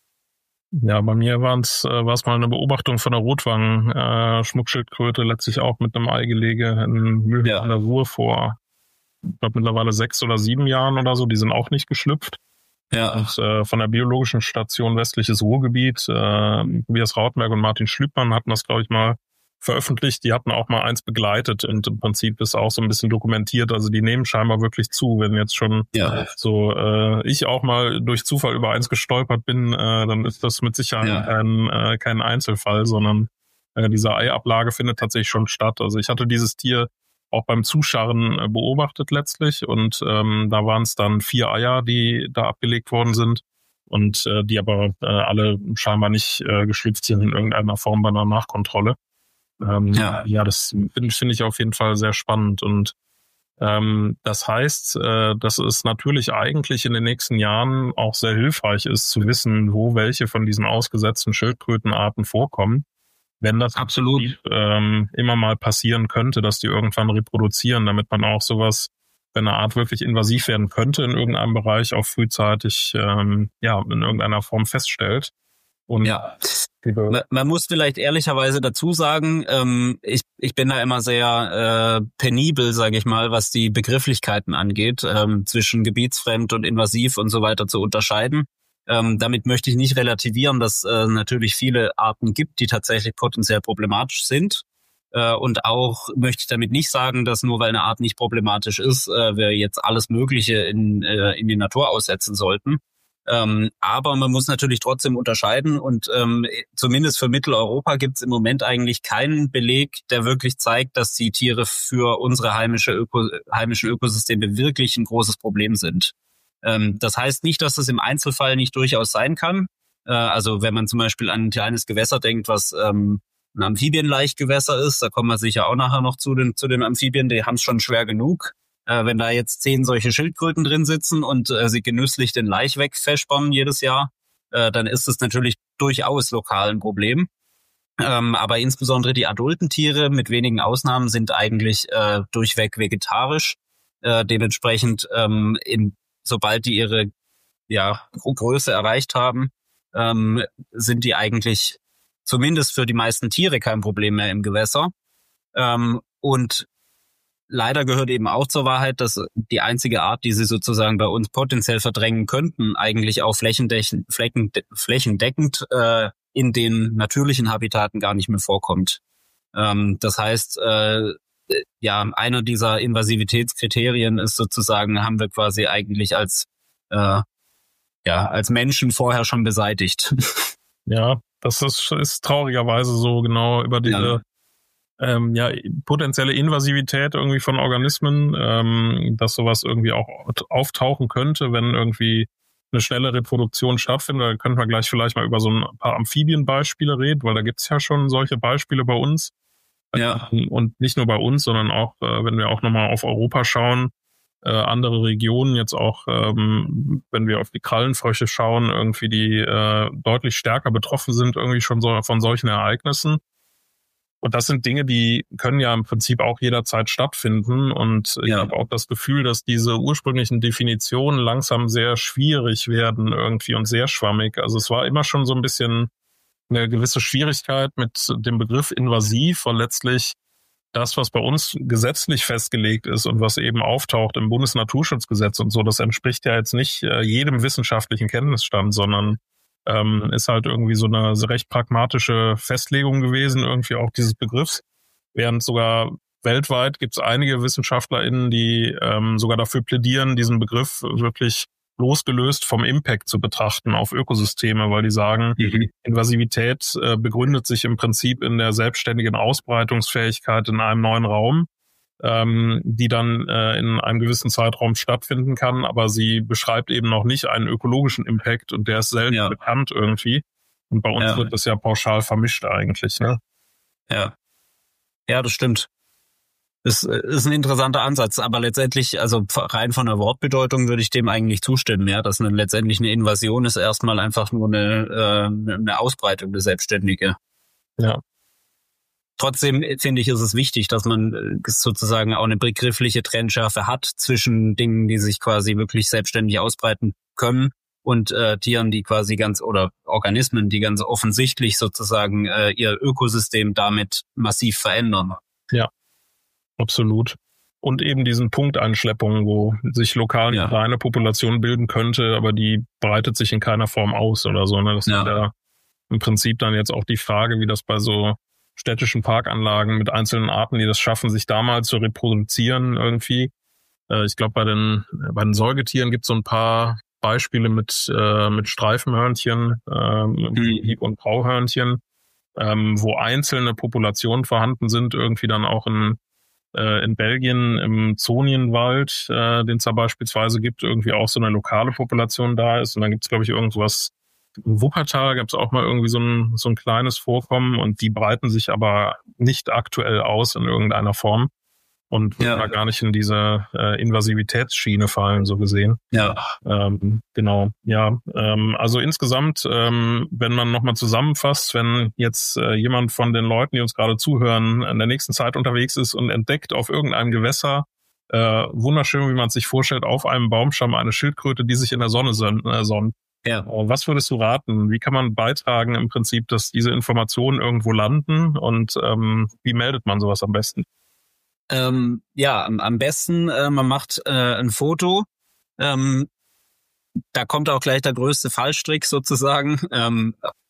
S2: Ja, bei mir war es äh, war's mal eine Beobachtung von der Rotwangen-Schmuckschildkröte, äh, letztlich auch mit einem Eigelege in Mühlen an der Ruhr vor, ich glaube mittlerweile sechs oder sieben Jahren oder so, die sind auch nicht geschlüpft. Ja. Und äh, von der biologischen Station Westliches Ruhrgebiet, äh, Tobias Rautberg und Martin Schlüppmann hatten das, glaube ich, mal veröffentlicht. Die hatten auch mal eins begleitet und im Prinzip ist auch so ein bisschen dokumentiert. Also die nehmen scheinbar wirklich zu. Wenn jetzt schon ja. so äh, ich auch mal durch Zufall über eins gestolpert bin, äh, dann ist das mit Sicherheit ja. kein, äh, kein Einzelfall, sondern äh, diese Eiablage findet tatsächlich schon statt. Also ich hatte dieses Tier auch beim Zuscharren äh, beobachtet letztlich und ähm, da waren es dann vier Eier, die da abgelegt worden sind und äh, die aber äh, alle scheinbar nicht äh, geschlüpft sind in irgendeiner Form bei einer Nachkontrolle. Ähm, ja. ja, das finde find ich auf jeden Fall sehr spannend und ähm, das heißt, äh, dass es natürlich eigentlich in den nächsten Jahren auch sehr hilfreich ist zu wissen, wo welche von diesen ausgesetzten Schildkrötenarten vorkommen. Wenn das absolut ähm, immer mal passieren könnte, dass die irgendwann reproduzieren, damit man auch sowas, wenn eine Art wirklich invasiv werden könnte in irgendeinem Bereich, auch frühzeitig ähm, ja in irgendeiner Form feststellt. Und
S3: ja. Man, man muss vielleicht ehrlicherweise dazu sagen, ähm, ich, ich bin da immer sehr äh, penibel, sage ich mal, was die Begrifflichkeiten angeht, ähm, zwischen gebietsfremd und invasiv und so weiter zu unterscheiden. Ähm, damit möchte ich nicht relativieren, dass äh, natürlich viele Arten gibt, die tatsächlich potenziell problematisch sind. Äh, und auch möchte ich damit nicht sagen, dass nur weil eine Art nicht problematisch ist, äh, wir jetzt alles Mögliche in, äh, in die Natur aussetzen sollten. Ähm, aber man muss natürlich trotzdem unterscheiden und ähm, zumindest für Mitteleuropa gibt es im Moment eigentlich keinen Beleg, der wirklich zeigt, dass die Tiere für unsere heimische Öko, heimischen Ökosysteme wirklich ein großes Problem sind. Ähm, das heißt nicht, dass es im Einzelfall nicht durchaus sein kann. Äh, also wenn man zum Beispiel an ein kleines Gewässer denkt, was ähm, ein Amphibienlaichgewässer ist, da kommen wir sicher auch nachher noch zu den, zu den Amphibien, die haben es schon schwer genug. Äh, wenn da jetzt zehn solche Schildkröten drin sitzen und äh, sie genüsslich den Laich wegfeschbomben jedes Jahr, äh, dann ist es natürlich durchaus lokal ein Problem. Ähm, aber insbesondere die adulten Tiere, mit wenigen Ausnahmen, sind eigentlich äh, durchweg vegetarisch. Äh, dementsprechend, ähm, in, sobald die ihre ja, Größe erreicht haben, ähm, sind die eigentlich zumindest für die meisten Tiere kein Problem mehr im Gewässer. Ähm, und leider gehört eben auch zur Wahrheit, dass die einzige Art, die sie sozusagen bei uns potenziell verdrängen könnten, eigentlich auch flächendeckend, flächendeckend äh, in den natürlichen Habitaten gar nicht mehr vorkommt. Ähm, das heißt, äh, ja, einer dieser Invasivitätskriterien ist sozusagen, haben wir quasi eigentlich als äh, ja als Menschen vorher schon beseitigt.
S2: Ja, das ist, ist traurigerweise so, genau über diese ja. Ähm, ja, potenzielle Invasivität irgendwie von Organismen, ähm, dass sowas irgendwie auch auftauchen könnte, wenn irgendwie eine schnelle Reproduktion stattfindet. Da könnten wir gleich vielleicht mal über so ein paar Amphibienbeispiele reden, weil da gibt's ja schon solche Beispiele bei uns.
S3: Ja.
S2: Ähm, und nicht nur bei uns, sondern auch, äh, wenn wir auch nochmal auf Europa schauen, äh, andere Regionen jetzt auch, ähm, wenn wir auf die Krallenfrösche schauen, irgendwie die äh, deutlich stärker betroffen sind irgendwie schon so von solchen Ereignissen. Und das sind Dinge, die können ja im Prinzip auch jederzeit stattfinden. Und ich ja. habe auch das Gefühl, dass diese ursprünglichen Definitionen langsam sehr schwierig werden irgendwie und sehr schwammig. Also es war immer schon so ein bisschen eine gewisse Schwierigkeit mit dem Begriff invasiv, weil letztlich das, was bei uns gesetzlich festgelegt ist und was eben auftaucht im Bundesnaturschutzgesetz und so, das entspricht ja jetzt nicht äh, jedem wissenschaftlichen Kenntnisstand, sondern ähm, ist halt irgendwie so eine recht pragmatische Festlegung gewesen, irgendwie auch dieses Begriffs. Während sogar weltweit gibt es einige WissenschaftlerInnen, die ähm, sogar dafür plädieren, diesen Begriff wirklich losgelöst vom Impact zu betrachten auf Ökosysteme, weil die sagen, mhm. Invasivität äh, begründet sich im Prinzip in der selbstständigen Ausbreitungsfähigkeit in einem neuen Raum, ähm, die dann äh, in einem gewissen Zeitraum stattfinden kann, aber sie beschreibt eben noch nicht einen ökologischen Impact und der ist selten ja. bekannt irgendwie. Und bei uns ja. wird das ja pauschal vermischt eigentlich, ne?
S3: Ja. Ja, das stimmt. Das ist ein interessanter Ansatz, aber letztendlich, also rein von der Wortbedeutung würde ich dem eigentlich zustimmen, ja, dass eine, letztendlich eine Invasion ist erstmal einfach nur eine, äh, eine Ausbreitung, eine selbstständige.
S2: Ja.
S3: Trotzdem finde ich, ist es wichtig, dass man sozusagen auch eine begriffliche Trennschärfe hat zwischen Dingen, die sich quasi wirklich selbstständig ausbreiten können und äh, Tieren, die quasi ganz, oder Organismen, die ganz offensichtlich sozusagen äh, ihr Ökosystem damit massiv verändern.
S2: Ja. Absolut. Und eben diesen Punkteinschleppungen, wo sich lokal eine ja. kleine Population bilden könnte, aber die breitet sich in keiner Form aus oder so. Ne? Das ja. ist ja im Prinzip dann jetzt auch die Frage, wie das bei so städtischen Parkanlagen mit einzelnen Arten, die das schaffen, sich da mal zu reproduzieren irgendwie. Äh, ich glaube, bei den bei den Säugetieren gibt es so ein paar Beispiele mit äh, mit Streifenhörnchen, äh, mhm. Hieb- und Grauhörnchen, ähm, wo einzelne Populationen vorhanden sind, irgendwie dann auch in in Belgien im Zonienwald, äh, den es da beispielsweise gibt, irgendwie auch so eine lokale Population da ist. Und dann gibt es, glaube ich, irgendwas, in Wuppertal gab es auch mal irgendwie so ein, so ein kleines Vorkommen und die breiten sich aber nicht aktuell aus in irgendeiner Form und ja. da gar nicht in diese äh, Invasivitätsschiene fallen, so gesehen.
S3: Ja.
S2: Ähm, genau, ja. Ähm, also insgesamt, ähm, wenn man nochmal zusammenfasst, wenn jetzt äh, jemand von den Leuten, die uns gerade zuhören, in der nächsten Zeit unterwegs ist und entdeckt auf irgendeinem Gewässer, äh, wunderschön, wie man es sich vorstellt, auf einem Baumstamm eine Schildkröte, die sich in der Sonne sonnt. Äh, sonnt.
S3: Ja.
S2: Was würdest du raten? Wie kann man beitragen im Prinzip, dass diese Informationen irgendwo landen und ähm, wie meldet man sowas am besten?
S3: Ähm, ja, am, am besten, äh, man macht äh, ein Foto. Ähm, da kommt auch gleich der größte Fallstrick sozusagen. Ähm,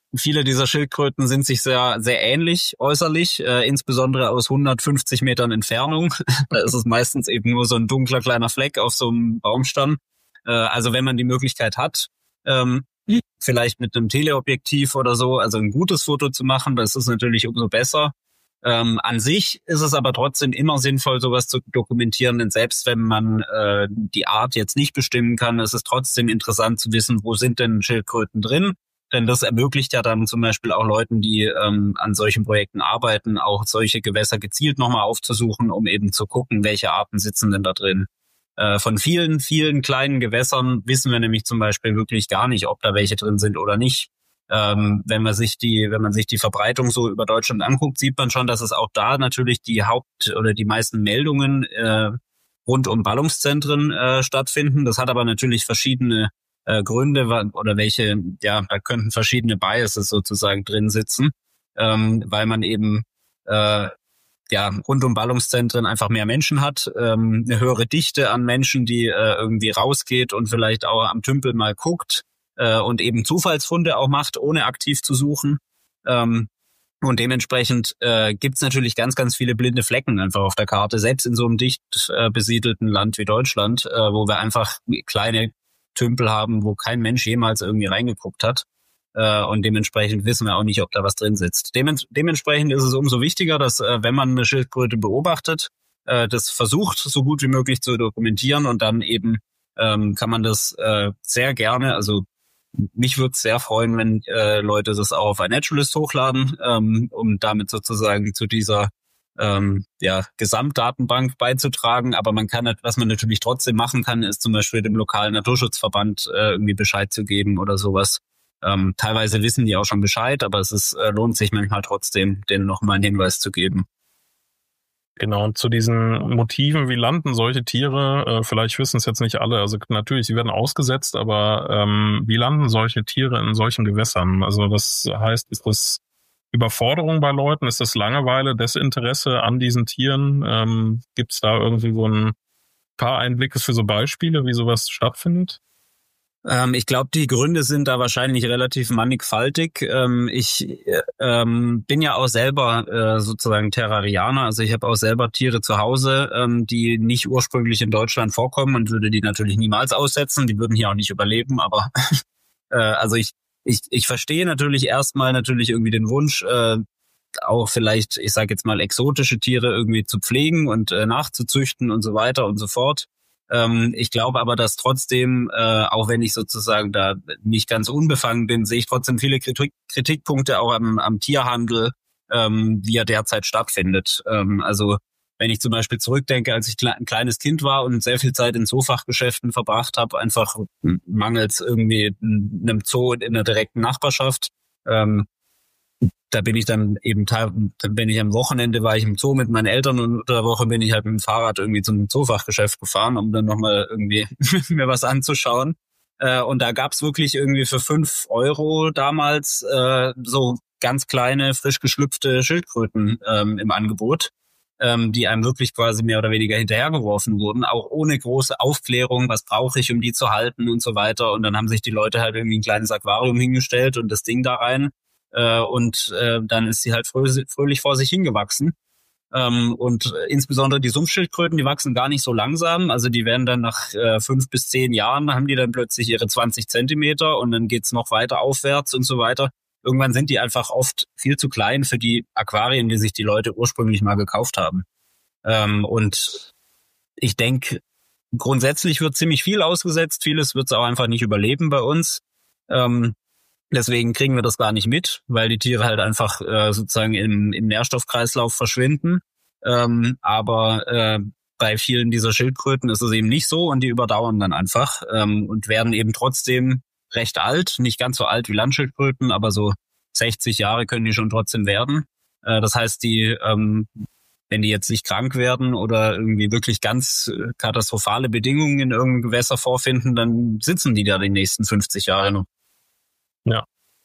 S3: viele dieser Schildkröten sind sich sehr, sehr ähnlich äußerlich, äh, insbesondere aus hundertfünfzig Metern Entfernung. Da ist es meistens eben nur so ein dunkler kleiner Fleck auf so einem Baumstamm. Äh, also wenn man die Möglichkeit hat, ähm, vielleicht mit einem Teleobjektiv oder so, also ein gutes Foto zu machen, das ist natürlich umso besser. Ähm, an sich ist es aber trotzdem immer sinnvoll, sowas zu dokumentieren, denn selbst wenn man äh, die Art jetzt nicht bestimmen kann, ist es trotzdem interessant zu wissen, wo sind denn Schildkröten drin, denn das ermöglicht ja dann zum Beispiel auch Leuten, die ähm, an solchen Projekten arbeiten, auch solche Gewässer gezielt nochmal aufzusuchen, um eben zu gucken, welche Arten sitzen denn da drin. Äh, von vielen, vielen kleinen Gewässern wissen wir nämlich zum Beispiel wirklich gar nicht, ob da welche drin sind oder nicht. Ähm, wenn man sich die, wenn man sich die Verbreitung so über Deutschland anguckt, sieht man schon, dass es auch da natürlich die Haupt- oder die meisten Meldungen äh, rund um Ballungszentren äh, stattfinden. Das hat aber natürlich verschiedene äh, Gründe oder welche, ja, da könnten verschiedene Biases sozusagen drin sitzen, ähm, weil man eben äh, ja rund um Ballungszentren einfach mehr Menschen hat, ähm, eine höhere Dichte an Menschen, die äh, irgendwie rausgeht und vielleicht auch am Tümpel mal guckt. Und eben Zufallsfunde auch macht, ohne aktiv zu suchen. Und dementsprechend äh, gibt es natürlich ganz, ganz viele blinde Flecken einfach auf der Karte, selbst in so einem dicht äh, besiedelten Land wie Deutschland, äh, wo wir einfach kleine Tümpel haben, wo kein Mensch jemals irgendwie reingeguckt hat. Äh, und dementsprechend wissen wir auch nicht, ob da was drin sitzt. Dements- dementsprechend ist es umso wichtiger, dass, äh, wenn man eine Schildkröte beobachtet, äh, das versucht, so gut wie möglich zu dokumentieren und dann eben ähm, kann man das äh, sehr gerne, also mich würde es sehr freuen, wenn äh, Leute das auch auf iNaturalist hochladen, ähm, um damit sozusagen zu dieser ähm, ja, Gesamtdatenbank beizutragen. Aber man kann, was man natürlich trotzdem machen kann, ist zum Beispiel dem lokalen Naturschutzverband äh, irgendwie Bescheid zu geben oder sowas. Ähm, teilweise wissen die auch schon Bescheid, aber es ist, äh, lohnt sich manchmal trotzdem, denen nochmal einen Hinweis zu geben.
S2: Genau, und zu diesen Motiven, wie landen solche Tiere, äh, vielleicht wissen es jetzt nicht alle, also natürlich, sie werden ausgesetzt, aber ähm, wie landen solche Tiere in solchen Gewässern? Also das heißt, ist das Überforderung bei Leuten, ist das Langeweile, Desinteresse an diesen Tieren? Ähm, gibt es da irgendwie so ein paar Einblicke für so Beispiele, wie sowas stattfindet?
S3: Ähm, ich glaube, die Gründe sind da wahrscheinlich relativ mannigfaltig. Ähm, ich ähm, bin ja auch selber äh, sozusagen Terrarianer, also ich habe auch selber Tiere zu Hause, ähm, die nicht ursprünglich in Deutschland vorkommen und würde die natürlich niemals aussetzen. Die würden hier auch nicht überleben, aber äh, also ich ich ich verstehe natürlich erstmal natürlich irgendwie den Wunsch, äh, auch vielleicht, ich sage jetzt mal, exotische Tiere irgendwie zu pflegen und äh, nachzuzüchten und so weiter und so fort. Ähm, ich glaube aber, dass trotzdem, äh, auch wenn ich sozusagen da nicht ganz unbefangen bin, sehe ich trotzdem viele Kritik- Kritikpunkte auch am, am Tierhandel, ähm, wie er derzeit stattfindet. Ähm, also wenn ich zum Beispiel zurückdenke, als ich ein kleines Kind war und sehr viel Zeit in Zoofachgeschäften verbracht habe, einfach mangels irgendwie einem Zoo in der direkten Nachbarschaft, ähm, da bin ich dann eben, dann bin ich am Wochenende, war ich im Zoo mit meinen Eltern und unter der Woche bin ich halt mit dem Fahrrad irgendwie zum Zoofachgeschäft gefahren, um dann nochmal irgendwie mir was anzuschauen. Äh, und da gab's wirklich irgendwie für fünf Euro damals äh, so ganz kleine, frisch geschlüpfte Schildkröten ähm, im Angebot, ähm, die einem wirklich quasi mehr oder weniger hinterhergeworfen wurden, auch ohne große Aufklärung, was brauche ich, um die zu halten und so weiter. Und dann haben sich die Leute halt irgendwie ein kleines Aquarium hingestellt und das Ding da rein. Äh, und äh, dann ist sie halt fröh- fröhlich vor sich hingewachsen. Ähm, und äh, insbesondere die Sumpfschildkröten, die wachsen gar nicht so langsam. Also die werden dann nach äh, fünf bis zehn Jahren, haben die dann plötzlich ihre zwanzig Zentimeter und dann geht's noch weiter aufwärts und so weiter. Irgendwann sind die einfach oft viel zu klein für die Aquarien, die sich die Leute ursprünglich mal gekauft haben. Ähm, und ich denke, grundsätzlich wird ziemlich viel ausgesetzt. Vieles wird es auch einfach nicht überleben bei uns. Ähm, Deswegen kriegen wir das gar nicht mit, weil die Tiere halt einfach äh, sozusagen im, im Nährstoffkreislauf verschwinden. Ähm, aber äh, bei vielen dieser Schildkröten ist es eben nicht so und die überdauern dann einfach ähm, und werden eben trotzdem recht alt. Nicht ganz so alt wie Landschildkröten, aber so sechzig Jahre können die schon trotzdem werden. Äh, das heißt, die, ähm, wenn die jetzt nicht krank werden oder irgendwie wirklich ganz äh, katastrophale Bedingungen in irgendeinem Gewässer vorfinden, dann sitzen die da die nächsten fünfzig Jahre noch.
S2: Ja.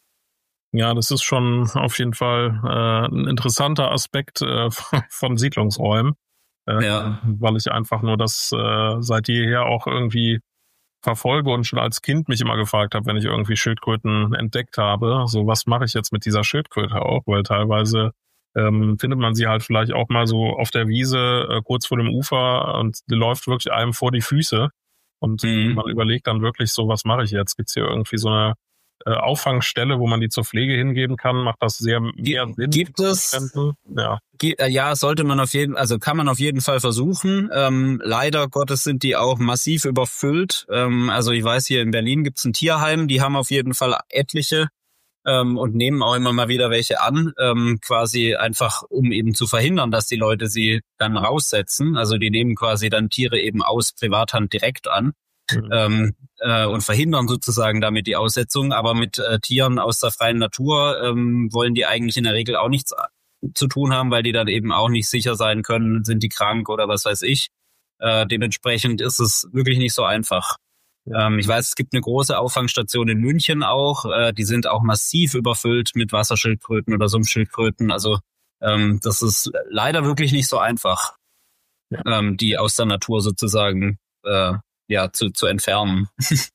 S2: Ja, das ist schon auf jeden Fall äh, ein interessanter Aspekt äh, von Siedlungsräumen, äh,
S3: Ja.
S2: weil ich einfach nur das äh, seit jeher auch irgendwie verfolge und schon als Kind mich immer gefragt habe, wenn ich irgendwie Schildkröten entdeckt habe, so was mache ich jetzt mit dieser Schildkröte auch, weil teilweise ähm, findet man sie halt vielleicht auch mal so auf der Wiese äh, kurz vor dem Ufer und die läuft wirklich einem vor die Füße und mhm. man überlegt dann wirklich so, was mache ich jetzt? Gibt's hier irgendwie so eine äh, Auffangstelle, wo man die zur Pflege hingeben kann? Macht das sehr mehr Sinn?
S3: Gibt es?
S2: Ja.
S3: Ja, sollte man auf jeden, also kann man auf jeden Fall versuchen. Ähm, leider Gottes sind die auch massiv überfüllt. Ähm, also ich weiß, hier in Berlin gibt's ein Tierheim, die haben auf jeden Fall etliche ähm, und nehmen auch immer mal wieder welche an, ähm, quasi einfach, um eben zu verhindern, dass die Leute sie dann raussetzen. Also die nehmen quasi dann Tiere eben aus Privathand direkt an mhm. ähm, äh, und verhindern sozusagen damit die Aussetzung. Aber mit äh, Tieren aus der freien Natur ähm, wollen die eigentlich in der Regel auch nichts zu tun haben, weil die dann eben auch nicht sicher sein können, sind die krank oder was weiß ich. Äh, dementsprechend ist es wirklich nicht so einfach. Ja. Ähm, ich weiß, es gibt eine große Auffangstation in München auch. Äh, die sind auch massiv überfüllt mit Wasserschildkröten oder Sumpfschildkröten. Also ähm, das ist leider wirklich nicht so einfach, ja. ähm, die aus der Natur sozusagen äh, ja zu, zu entfernen.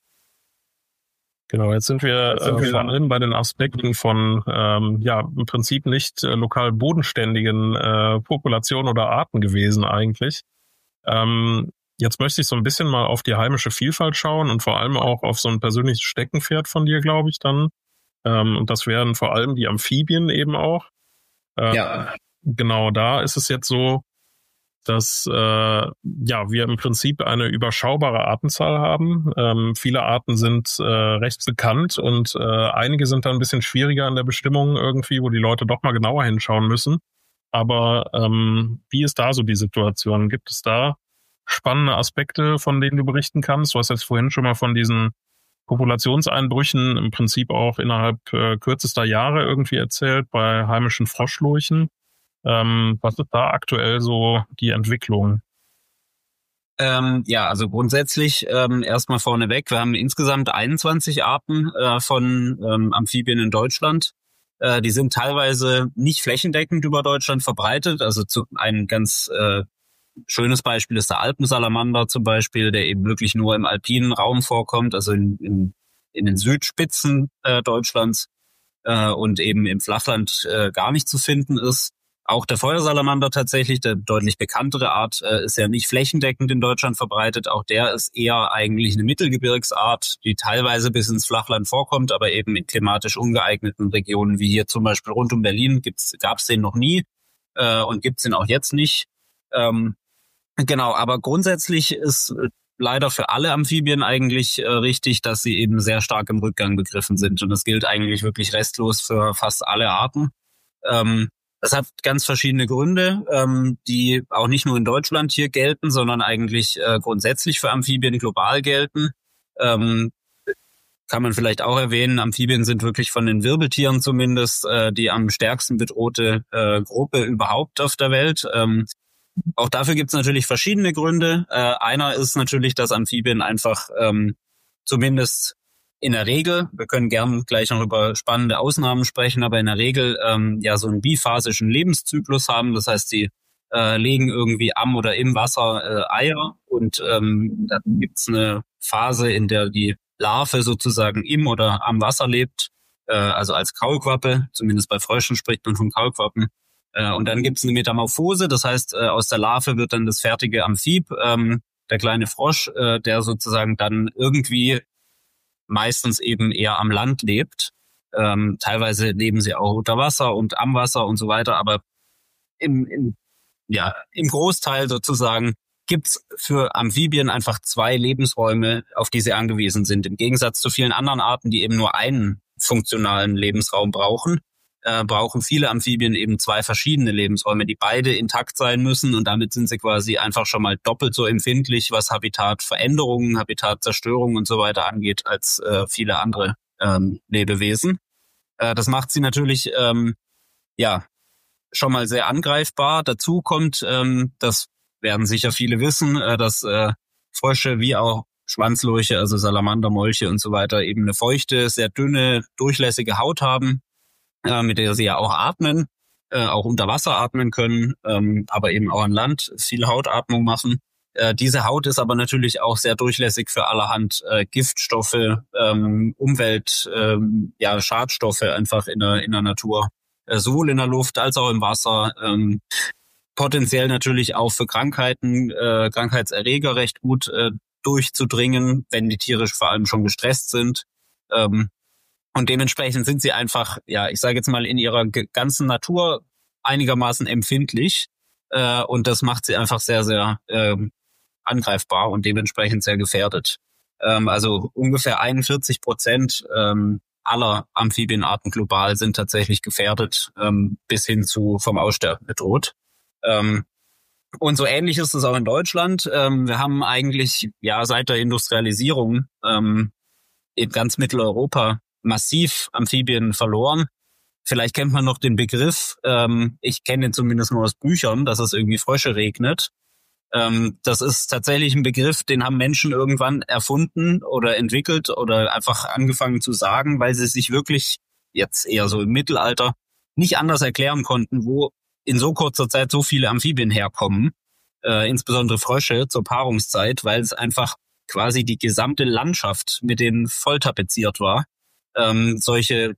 S2: Genau, jetzt sind wir, jetzt sind äh, wir vor allem bei den Aspekten von ähm, ja im Prinzip nicht äh, lokal bodenständigen äh, Populationen oder Arten gewesen eigentlich. Ähm, jetzt möchte ich so ein bisschen mal auf die heimische Vielfalt schauen und vor allem auch auf so ein persönliches Steckenpferd von dir, glaube ich, dann. Ähm, und das wären vor allem die Amphibien eben auch. Äh, ja. Genau, da ist es jetzt so, dass äh, ja wir im Prinzip eine überschaubare Artenzahl haben. Ähm, viele Arten sind äh, recht bekannt und äh, einige sind dann ein bisschen schwieriger an der Bestimmung irgendwie, wo die Leute doch mal genauer hinschauen müssen. Aber ähm, wie ist da so die Situation? Gibt es da spannende Aspekte, von denen du berichten kannst? Du hast jetzt vorhin schon mal von diesen Populationseinbrüchen im Prinzip auch innerhalb äh, kürzester Jahre irgendwie erzählt bei heimischen Froschlurchen. Ähm, was ist da aktuell so die Entwicklung?
S3: Ähm, ja, also grundsätzlich ähm, erstmal vorneweg, wir haben insgesamt einundzwanzig Arten äh, von ähm, Amphibien in Deutschland. Äh, die sind teilweise nicht flächendeckend über Deutschland verbreitet. Also zu, ein ganz äh, schönes Beispiel ist der Alpensalamander zum Beispiel, der eben wirklich nur im alpinen Raum vorkommt, also in, in, in den Südspitzen äh, Deutschlands äh, und eben im Flachland äh, gar nicht zu finden ist. Auch der Feuersalamander tatsächlich, der deutlich bekanntere Art, äh, ist ja nicht flächendeckend in Deutschland verbreitet. Auch der ist eher eigentlich eine Mittelgebirgsart, die teilweise bis ins Flachland vorkommt, aber eben in klimatisch ungeeigneten Regionen wie hier zum Beispiel rund um Berlin gab es den noch nie äh, und gibt es den auch jetzt nicht. Ähm, genau, aber grundsätzlich ist leider für alle Amphibien eigentlich äh, richtig, dass sie eben sehr stark im Rückgang begriffen sind. Und das gilt eigentlich wirklich restlos für fast alle Arten. Ähm, Das hat ganz verschiedene Gründe, ähm, die auch nicht nur in Deutschland hier gelten, sondern eigentlich äh, grundsätzlich für Amphibien global gelten. Ähm, kann man vielleicht auch erwähnen, Amphibien sind wirklich von den Wirbeltieren zumindest äh, die am stärksten bedrohte äh, Gruppe überhaupt auf der Welt. Ähm, auch dafür gibt es natürlich verschiedene Gründe. Äh, einer ist natürlich, dass Amphibien einfach ähm, zumindest in der Regel, wir können gern gleich noch über spannende Ausnahmen sprechen, aber in der Regel ähm, ja so einen biphasischen Lebenszyklus haben. Das heißt, sie äh, legen irgendwie am oder im Wasser äh, Eier und ähm, dann gibt's eine Phase, in der die Larve sozusagen im oder am Wasser lebt, äh, also als Kaulquappe, zumindest bei Fröschen spricht man von Kaulquappen. Äh, und dann gibt's eine Metamorphose, das heißt, äh, aus der Larve wird dann das fertige Amphib, ähm, der kleine Frosch, äh, der sozusagen dann irgendwie meistens eben eher am Land lebt. Ähm, teilweise leben sie auch unter Wasser und am Wasser und so weiter, aber im, im, ja, im Großteil sozusagen gibt's für Amphibien einfach zwei Lebensräume, auf die sie angewiesen sind. Im Gegensatz zu vielen anderen Arten, die eben nur einen funktionalen Lebensraum brauchen, äh, brauchen viele Amphibien eben zwei verschiedene Lebensräume, die beide intakt sein müssen und damit sind sie quasi einfach schon mal doppelt so empfindlich, was Habitatveränderungen, Habitatzerstörungen und so weiter angeht, als äh, viele andere ähm, Lebewesen. Äh, das macht sie natürlich ähm, ja schon mal sehr angreifbar. Dazu kommt, ähm, das werden sicher viele wissen, äh, dass äh, Frösche wie auch Schwanzlurche, also Salamander, Molche und so weiter eben eine feuchte, sehr dünne, durchlässige Haut haben, äh, mit der sie ja auch atmen, äh, auch unter Wasser atmen können, ähm, aber eben auch an Land viel Hautatmung machen. Äh, diese Haut ist aber natürlich auch sehr durchlässig für allerhand äh, Giftstoffe, ähm, Umwelt, ähm, ja Schadstoffe einfach in der in der Natur, äh, sowohl in der Luft als auch im Wasser. Ähm, potenziell natürlich auch für Krankheiten, äh, Krankheitserreger recht gut äh, durchzudringen, wenn die Tiere vor allem schon gestresst sind. Ähm, und dementsprechend sind sie einfach, ja, ich sage jetzt mal, in ihrer ge- ganzen Natur einigermaßen empfindlich. Äh, und das macht sie einfach sehr, sehr ähm, angreifbar und dementsprechend sehr gefährdet. Ähm, also ungefähr einundvierzig Prozent ähm, aller Amphibienarten global sind tatsächlich gefährdet, ähm, bis hin zu vom Aussterben bedroht. Ähm, und so ähnlich ist es auch in Deutschland. Ähm, wir haben eigentlich ja seit der Industrialisierung ähm, in ganz Mitteleuropa massiv Amphibien verloren. Vielleicht kennt man noch den Begriff, ähm, ich kenne ihn zumindest nur aus Büchern, dass es irgendwie Frösche regnet. Ähm, das ist tatsächlich ein Begriff, den haben Menschen irgendwann erfunden oder entwickelt oder einfach angefangen zu sagen, weil sie sich wirklich jetzt eher so im Mittelalter nicht anders erklären konnten, wo in so kurzer Zeit so viele Amphibien herkommen, äh, insbesondere Frösche zur Paarungszeit, weil es einfach quasi die gesamte Landschaft mit denen voll tapeziert war. Ähm, solche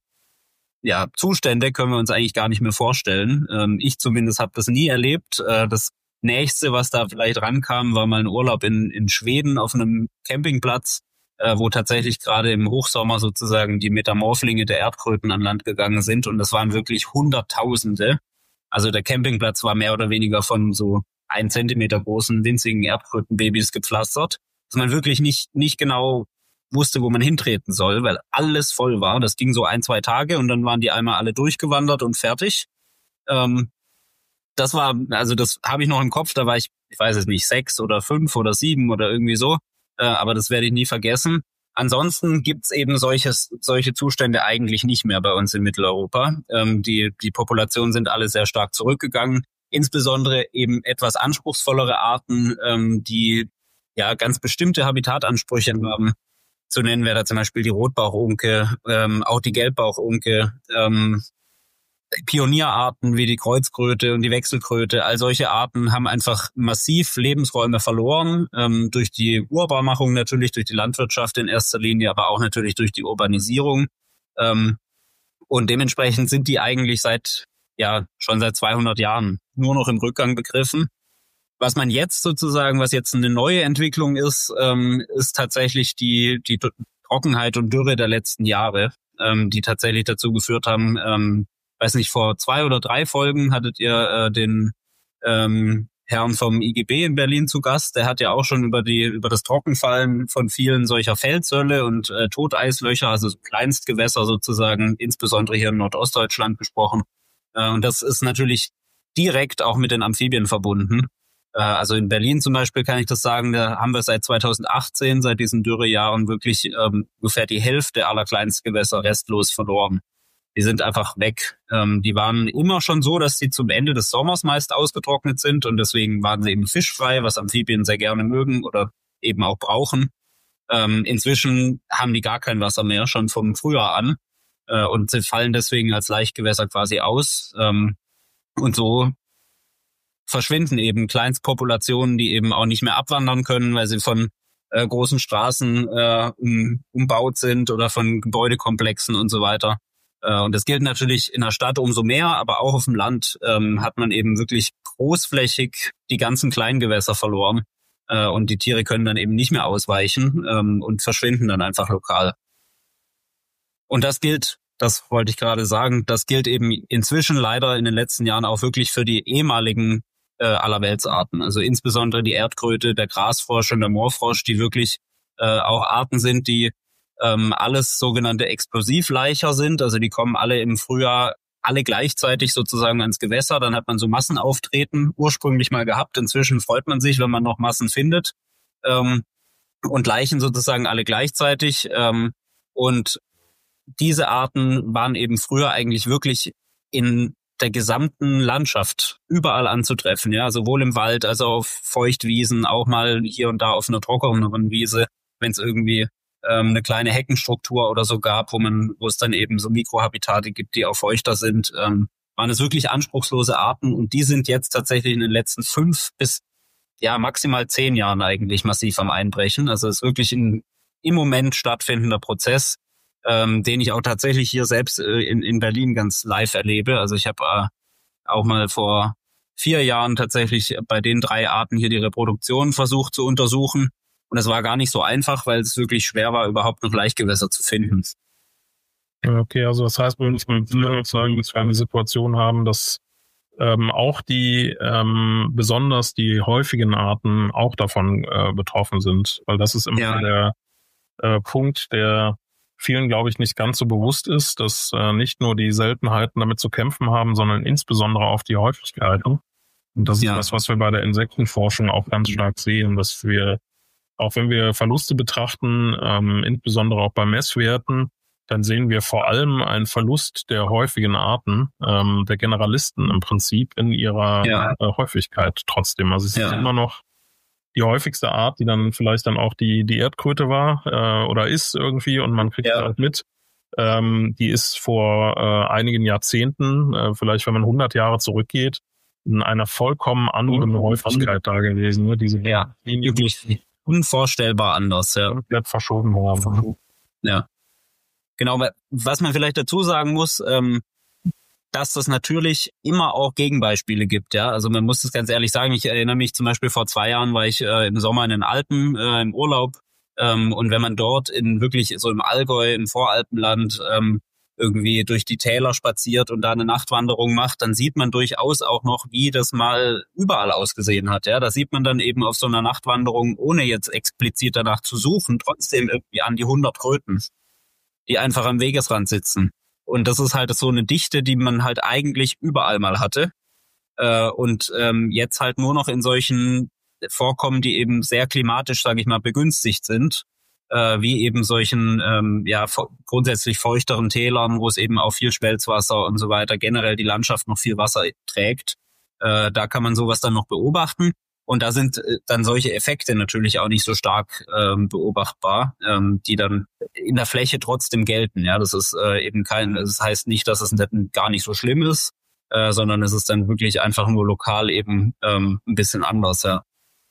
S3: ja, Zustände können wir uns eigentlich gar nicht mehr vorstellen. Ähm, ich zumindest habe das nie erlebt. Äh, das Nächste, was da vielleicht rankam, war mal ein Urlaub in, in Schweden auf einem Campingplatz, äh, wo tatsächlich gerade im Hochsommer sozusagen die Metamorphlinge der Erdkröten an Land gegangen sind. Und das waren wirklich Hunderttausende. Also der Campingplatz war mehr oder weniger von so ein Zentimeter großen, winzigen Erdkrötenbabys gepflastert, dass man wirklich nicht nicht genau wusste, wo man hintreten soll, weil alles voll war. Das ging so ein, zwei Tage und dann waren die einmal alle durchgewandert und fertig. Ähm, das war, also das habe ich noch im Kopf, da war ich, ich weiß es nicht, sechs oder fünf oder sieben oder irgendwie so, äh, aber das werde ich nie vergessen. Ansonsten gibt's eben solches, solche Zustände eigentlich nicht mehr bei uns in Mitteleuropa. Ähm, die, die Populationen sind alle sehr stark zurückgegangen. Insbesondere eben etwas anspruchsvollere Arten, ähm, die ja ganz bestimmte Habitatansprüche haben. Zu nennen wäre da zum Beispiel die Rotbauchunke, ähm, auch die Gelbbauchunke, ähm, Pionierarten wie die Kreuzkröte und die Wechselkröte. All solche Arten haben einfach massiv Lebensräume verloren, ähm, durch die Urbarmachung natürlich, durch die Landwirtschaft in erster Linie, aber auch natürlich durch die Urbanisierung. Ähm, und dementsprechend sind die eigentlich seit, ja, schon seit zweihundert Jahren nur noch im Rückgang begriffen. Was man jetzt sozusagen, was jetzt eine neue Entwicklung ist, ähm, ist tatsächlich die, die Trockenheit und Dürre der letzten Jahre, ähm, die tatsächlich dazu geführt haben, ähm, weiß nicht, vor zwei oder drei Folgen hattet ihr äh, den ähm, Herrn vom I G B in Berlin zu Gast. Der hat ja auch schon über die über das Trockenfallen von vielen solcher Feldsölle und äh, Toteislöcher, also Kleinstgewässer sozusagen, insbesondere hier in Nordostdeutschland gesprochen. Äh, und das ist natürlich direkt auch mit den Amphibien verbunden. Äh, also in Berlin zum Beispiel kann ich das sagen, da haben wir seit zweitausendachtzehn, seit diesen Dürrejahren wirklich ähm, ungefähr die Hälfte aller Kleinstgewässer restlos verloren. Die sind einfach weg. Ähm, die waren immer schon so, dass sie zum Ende des Sommers meist ausgetrocknet sind und deswegen waren sie eben fischfrei, was Amphibien sehr gerne mögen oder eben auch brauchen. Ähm, inzwischen haben die gar kein Wasser mehr, schon vom Frühjahr an, äh, und sie fallen deswegen als Laichgewässer quasi aus. Ähm, und so verschwinden eben Kleinstpopulationen, die eben auch nicht mehr abwandern können, weil sie von äh, großen Straßen äh, um, umbaut sind oder von Gebäudekomplexen und so weiter. Und das gilt natürlich in der Stadt umso mehr, aber auch auf dem Land ähm, hat man eben wirklich großflächig die ganzen Kleingewässer verloren. Äh, und die Tiere können dann eben nicht mehr ausweichen ähm, und verschwinden dann einfach lokal. Und das gilt, das wollte ich gerade sagen, das gilt eben inzwischen leider in den letzten Jahren auch wirklich für die ehemaligen äh, Allerweltsarten. Also insbesondere die Erdkröte, der Grasfrosch und der Moorfrosch, die wirklich äh, auch Arten sind, die Ähm, alles sogenannte Explosivlaicher sind, also die kommen alle im Frühjahr alle gleichzeitig sozusagen ans Gewässer, dann hat man so Massenauftreten ursprünglich mal gehabt, inzwischen freut man sich, wenn man noch Massen findet, ähm, und laichen sozusagen alle gleichzeitig, ähm, und diese Arten waren eben früher eigentlich wirklich in der gesamten Landschaft überall anzutreffen, ja, sowohl im Wald als auch auf Feuchtwiesen, auch mal hier und da auf einer trockeneren Wiese, wenn es irgendwie eine kleine Heckenstruktur oder so gab, wo man, wo es dann eben so Mikrohabitate gibt, die auch feuchter sind, ähm, waren es wirklich anspruchslose Arten und die sind jetzt tatsächlich in den letzten fünf bis ja maximal zehn Jahren eigentlich massiv am Einbrechen. Also es ist wirklich ein im Moment stattfindender Prozess, ähm, den ich auch tatsächlich hier selbst äh, in, in Berlin ganz live erlebe. Also ich habe äh, auch mal vor vier Jahren tatsächlich bei den drei Arten hier die Reproduktion versucht zu untersuchen. Und es war gar nicht so einfach, weil es wirklich schwer war, überhaupt noch Laichgewässer zu finden.
S2: Okay, also das heißt, wir müssen sagen, dass wir eine Situation haben, dass ähm, auch die ähm, besonders die häufigen Arten auch davon äh, betroffen sind. Weil das ist immer ja. der äh, Punkt, der vielen, glaube ich, nicht ganz so bewusst ist, dass äh, nicht nur die Seltenheiten damit zu kämpfen haben, sondern insbesondere auch die Häufigkeiten. Und das ja. ist das, was wir bei der Insektenforschung auch ganz stark sehen, dass wir, auch wenn wir Verluste betrachten, ähm, insbesondere auch bei Messwerten, dann sehen wir vor allem einen Verlust der häufigen Arten, ähm, der Generalisten im Prinzip in ihrer ja. äh, Häufigkeit trotzdem. Also es ja. ist immer noch die häufigste Art, die dann vielleicht dann auch die die Erdkröte war äh, oder ist irgendwie und man kriegt ja. halt mit. Ähm, die ist vor äh, einigen Jahrzehnten, äh, vielleicht wenn man hundert Jahre zurückgeht, in einer vollkommen anderen mhm. Häufigkeit da gewesen. Ne? Diese
S3: ja, wirklich unvorstellbar anders. Ja.
S2: Komplett verschoben haben.
S3: Ja. Genau, was man vielleicht dazu sagen muss, ähm, dass das natürlich immer auch Gegenbeispiele gibt, ja. Also man muss das ganz ehrlich sagen. Ich erinnere mich zum Beispiel vor zwei Jahren war ich äh, im Sommer in den Alpen äh, im Urlaub ähm, und wenn man dort in wirklich so im Allgäu, im Voralpenland ähm, irgendwie durch die Täler spaziert und da eine Nachtwanderung macht, dann sieht man durchaus auch noch, wie das mal überall ausgesehen hat, ja. Da sieht man dann eben auf so einer Nachtwanderung, ohne jetzt explizit danach zu suchen, trotzdem irgendwie an die hundert Kröten, die einfach am Wegesrand sitzen. Und das ist halt so eine Dichte, die man halt eigentlich überall mal hatte. Äh, und ähm, jetzt halt nur noch in solchen Vorkommen, die eben sehr klimatisch, sage ich mal, begünstigt sind, äh, wie eben solchen ähm, ja grundsätzlich feuchteren Tälern, wo es eben auch viel Schmelzwasser und so weiter, generell die Landschaft noch viel Wasser trägt. Äh, da kann man sowas dann noch beobachten. Und da sind dann solche Effekte natürlich auch nicht so stark ähm, beobachtbar, ähm, die dann in der Fläche trotzdem gelten. Ja, das ist äh, eben kein, das heißt nicht, dass es gar nicht so schlimm ist, äh, sondern es ist dann wirklich einfach nur lokal eben ähm, ein bisschen anders. Ja.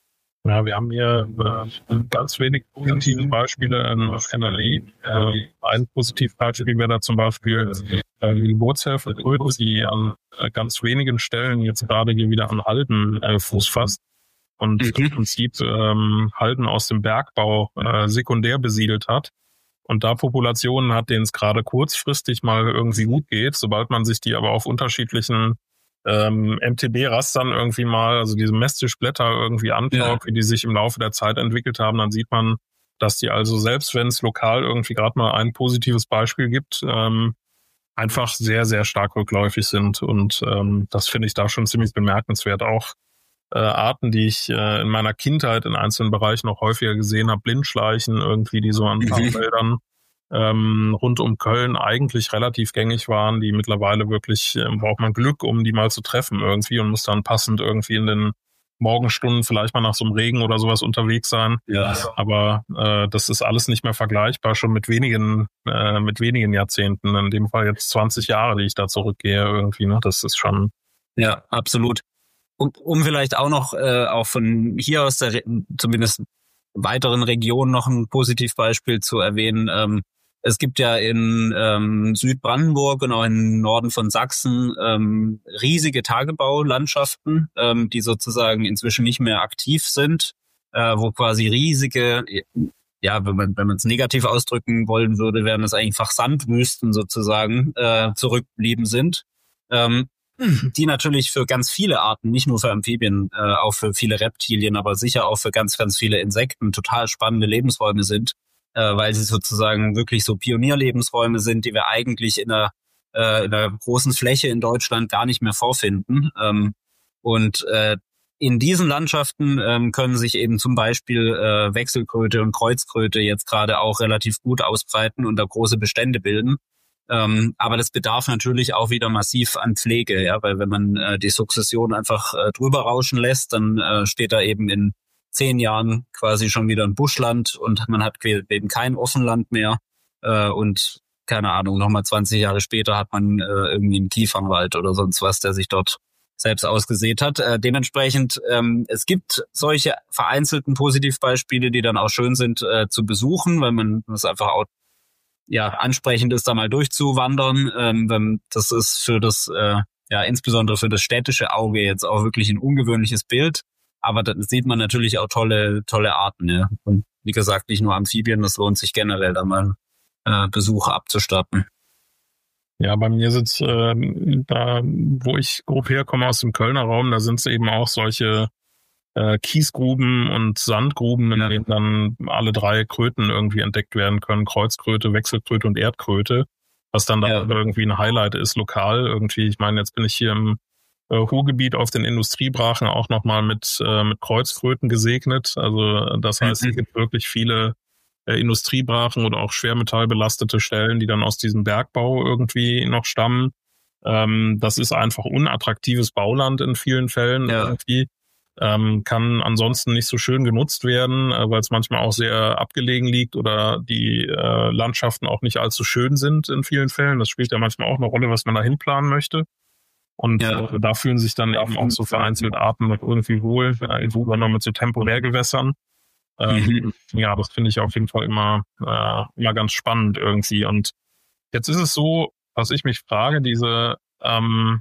S2: Ja, wir haben hier äh, ganz wenig positive Beispiele in N R W. Äh, ein Positivbeispiel wäre da zum Beispiel äh, die Geburtshilfe, die an äh, ganz wenigen Stellen jetzt gerade hier wieder an Halden äh, Fuß fasst. Und mhm. im Prinzip ähm, Halden aus dem Bergbau äh, sekundär besiedelt hat und da Populationen hat, denen es gerade kurzfristig mal irgendwie gut geht. Sobald man sich die aber auf unterschiedlichen ähm, M T B-Rastern irgendwie mal, also diese Messtischblätter irgendwie anschaut, ja. wie die sich im Laufe der Zeit entwickelt haben, dann sieht man, dass die also selbst, wenn es lokal irgendwie gerade mal ein positives Beispiel gibt, ähm, einfach sehr, sehr stark rückläufig sind. Und ähm, das finde ich da schon ziemlich bemerkenswert. Auch Äh, Arten, die ich äh, in meiner Kindheit in einzelnen Bereichen noch häufiger gesehen habe, Blindschleichen irgendwie, die so an Parkfeldern ähm, rund um Köln eigentlich relativ gängig waren, die mittlerweile wirklich, äh, braucht man Glück, um die mal zu treffen irgendwie und muss dann passend irgendwie in den Morgenstunden vielleicht mal nach so einem Regen oder sowas unterwegs sein. Ja. Aber äh, das ist alles nicht mehr vergleichbar, schon mit wenigen äh, mit wenigen Jahrzehnten, in dem Fall jetzt zwanzig Jahre, die ich da zurückgehe irgendwie, ne? Das ist schon...
S3: Ja, absolut. Um, um vielleicht auch noch äh, auch von hier aus der zumindest weiteren Region noch ein Positivbeispiel zu erwähnen. Ähm, es gibt ja in ähm, Südbrandenburg und auch im Norden von Sachsen ähm, riesige Tagebaulandschaften, ähm, die sozusagen inzwischen nicht mehr aktiv sind, äh, wo quasi riesige, ja, wenn man wenn man es negativ ausdrücken wollen würde, wären es einfach Sandwüsten sozusagen äh, zurückgeblieben sind. Ähm, die natürlich für ganz viele Arten, nicht nur für Amphibien, äh, auch für viele Reptilien, aber sicher auch für ganz, ganz viele Insekten total spannende Lebensräume sind, äh, weil sie sozusagen wirklich so Pionierlebensräume sind, die wir eigentlich in einer, äh, in einer großen Fläche in Deutschland gar nicht mehr vorfinden. Ähm, und äh, in diesen Landschaften ähm, können sich eben zum Beispiel äh, Wechselkröte und Kreuzkröte jetzt gerade auch relativ gut ausbreiten und da große Bestände bilden. Ähm, aber das bedarf natürlich auch wieder massiv an Pflege, ja, weil wenn man äh, die Sukzession einfach äh, drüber rauschen lässt, dann äh, steht da eben in zehn Jahren quasi schon wieder ein Buschland und man hat eben kein Offenland mehr äh, und keine Ahnung, nochmal zwanzig Jahre später hat man äh, irgendwie einen Kiefernwald oder sonst was, der sich dort selbst ausgesät hat. Äh, dementsprechend, ähm, es gibt solche vereinzelten Positivbeispiele, die dann auch schön sind äh, zu besuchen, weil man das einfach auch ja ansprechend ist, da mal durchzuwandern. Ähm, wenn, das ist für das, äh, ja insbesondere für das städtische Auge jetzt auch wirklich ein ungewöhnliches Bild. Aber da sieht man natürlich auch tolle, tolle Arten. Ja. Und wie gesagt, nicht nur Amphibien, das lohnt sich generell, da mal äh, Besuche abzustatten.
S2: Ja, bei mir sitzt äh, da, wo ich grob herkomme aus dem Kölner Raum, da sind es eben auch solche äh, Kiesgruben und Sandgruben, in denen dann alle drei Kröten irgendwie entdeckt werden können. Kreuzkröte, Wechselkröte und Erdkröte, was dann da ja. irgendwie ein Highlight ist, lokal irgendwie. Ich meine, jetzt bin ich hier im äh, Ruhrgebiet auf den Industriebrachen auch nochmal mit, äh, mit Kreuzkröten gesegnet. Also das heißt, mhm. es gibt wirklich viele Industriebrachen oder auch schwermetallbelastete Stellen, die dann aus diesem Bergbau irgendwie noch stammen. Ähm, das ist einfach unattraktives Bauland in vielen Fällen ja. irgendwie. Ähm, kann ansonsten nicht so schön genutzt werden, äh, weil es manchmal auch sehr abgelegen liegt oder die äh, Landschaften auch nicht allzu schön sind in vielen Fällen. Das spielt ja manchmal auch eine Rolle, was man da hinplanen möchte. Und ja. äh, da fühlen sich dann eben auch so vereinzelte Arten irgendwie wohl, äh, insbesondere mit so Temporärgewässern. Ähm, mhm. Ja, das finde ich auf jeden Fall immer, äh, immer ganz spannend irgendwie. Und jetzt ist es so, was ich mich frage, diese, ähm,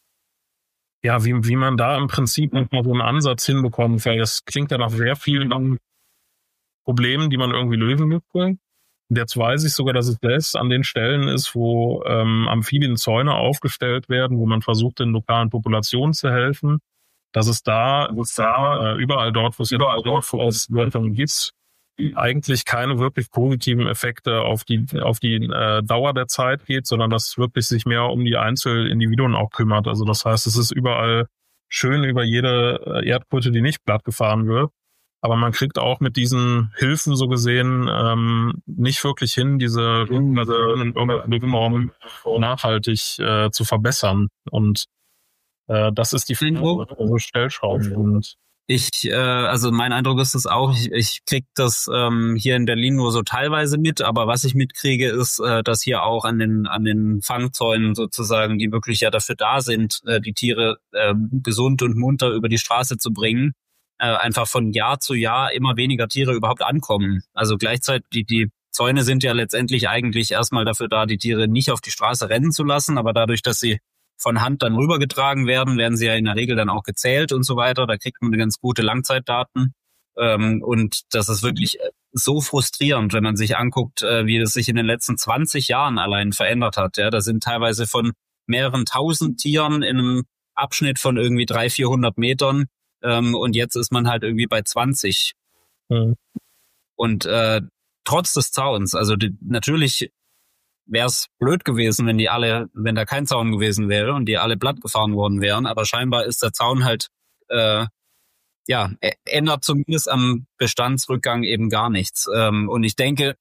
S2: ja, wie, wie man da im Prinzip nochmal so einen Ansatz hinbekommt, weil das klingt ja nach sehr vielen Problemen, die man irgendwie lösen müsste. Und jetzt weiß ich sogar, dass es selbst an den Stellen ist, wo ähm, Amphibienzäune aufgestellt werden, wo man versucht, den lokalen Populationen zu helfen, dass es da, wo es da äh, überall dort, wo es überall dort, wo es Wörtern gibt, eigentlich keine wirklich positiven Effekte auf die auf die äh, Dauer der Zeit geht, sondern dass es wirklich sich mehr um die Einzelindividuen auch kümmert. Also das heißt, es ist überall schön über jede Erdkröte, die nicht plattgefahren wird, aber man kriegt auch mit diesen Hilfen so gesehen ähm, nicht wirklich hin, diese in irgendeiner Form nachhaltig äh, zu verbessern. Und das ist die Frage, also Stellschrauben. Und
S3: ich, äh, also mein Eindruck ist es auch, ich, ich krieg das ähm, hier in Berlin nur so teilweise mit, aber was ich mitkriege, ist, äh, dass hier auch an den an den Fangzäunen sozusagen, die wirklich ja dafür da sind, äh, die Tiere äh, gesund und munter über die Straße zu bringen, äh, einfach von Jahr zu Jahr immer weniger Tiere überhaupt ankommen. Also gleichzeitig, die, die Zäune sind ja letztendlich eigentlich erstmal dafür da, die Tiere nicht auf die Straße rennen zu lassen, aber dadurch, dass sie von Hand dann rübergetragen werden, werden sie ja in der Regel dann auch gezählt und so weiter. Da kriegt man ganz gute Langzeitdaten. Ähm, und das ist wirklich so frustrierend, wenn man sich anguckt, äh, wie das sich in den letzten zwanzig Jahren allein verändert hat. Ja, da sind teilweise von mehreren tausend Tieren in einem Abschnitt von irgendwie dreihundert, vierhundert Metern. Ähm, und jetzt ist man halt irgendwie bei zwanzig. Mhm. Und äh, trotz des Zauns, also die, natürlich wäre es blöd gewesen, wenn die alle, wenn da kein Zaun gewesen wäre und die alle platt gefahren worden wären. Aber scheinbar ist der Zaun halt, äh, ja, ändert zumindest am Bestandsrückgang eben gar nichts. Ähm, und ich denke,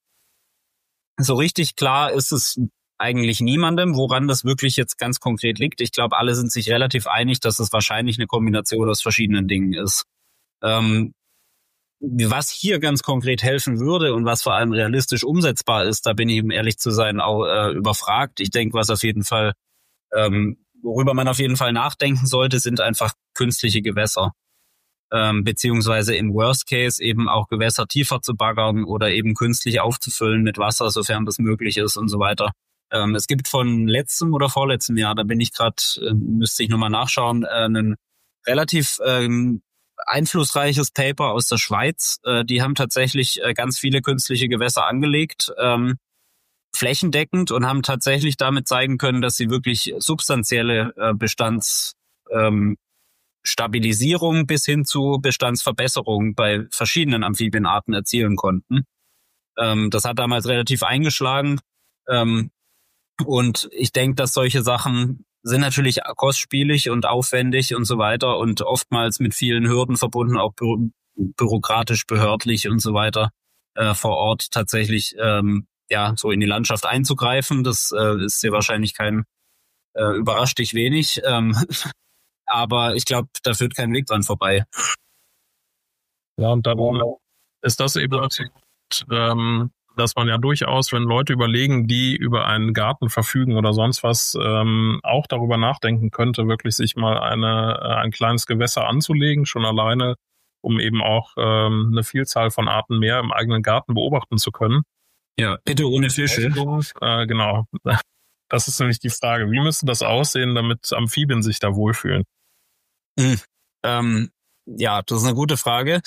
S3: so richtig klar ist es eigentlich niemandem, woran das wirklich jetzt ganz konkret liegt. Ich glaube, alle sind sich relativ einig, dass es wahrscheinlich eine Kombination aus verschiedenen Dingen ist. Ähm, Was hier ganz konkret helfen würde und was vor allem realistisch umsetzbar ist, da bin ich, um ehrlich zu sein, auch äh, überfragt. Ich denke, was auf jeden Fall, ähm, worüber man auf jeden Fall nachdenken sollte, sind einfach künstliche Gewässer. Ähm, beziehungsweise im Worst Case eben auch Gewässer tiefer zu baggern oder eben künstlich aufzufüllen mit Wasser, sofern das möglich ist und so weiter. Ähm, es gibt von letztem oder vorletztem Jahr, da bin ich gerade, äh, müsste ich nochmal nachschauen, äh, einen relativ ähm, einflussreiches Paper aus der Schweiz. Äh, die haben tatsächlich äh, ganz viele künstliche Gewässer angelegt, ähm, flächendeckend, und haben tatsächlich damit zeigen können, dass sie wirklich substanzielle äh, Bestandsstabilisierung ähm, bis hin zu Bestandsverbesserung bei verschiedenen Amphibienarten erzielen konnten. Ähm, das hat damals relativ eingeschlagen. Ähm, und ich denke, dass solche Sachen sind natürlich kostspielig und aufwendig und so weiter und oftmals mit vielen Hürden verbunden, auch bü- bürokratisch, behördlich und so weiter, äh, vor Ort tatsächlich ähm, ja so in die Landschaft einzugreifen. Das äh, ist sehr wahrscheinlich kein, äh, überrascht dich wenig, ähm, aber ich glaube, da führt kein Weg dran vorbei.
S2: Ja, und dann ist das eben ähm, dass man ja durchaus, wenn Leute überlegen, die über einen Garten verfügen oder sonst was, ähm, auch darüber nachdenken könnte, wirklich sich mal eine ein kleines Gewässer anzulegen, schon alleine, um eben auch ähm, eine Vielzahl von Arten mehr im eigenen Garten beobachten zu können.
S3: Ja, bitte ohne Fische.
S2: Äh, genau. Das ist nämlich die Frage. Wie müsste das aussehen, damit Amphibien sich da wohlfühlen?
S3: Hm. Ähm, ja, das ist eine gute Frage.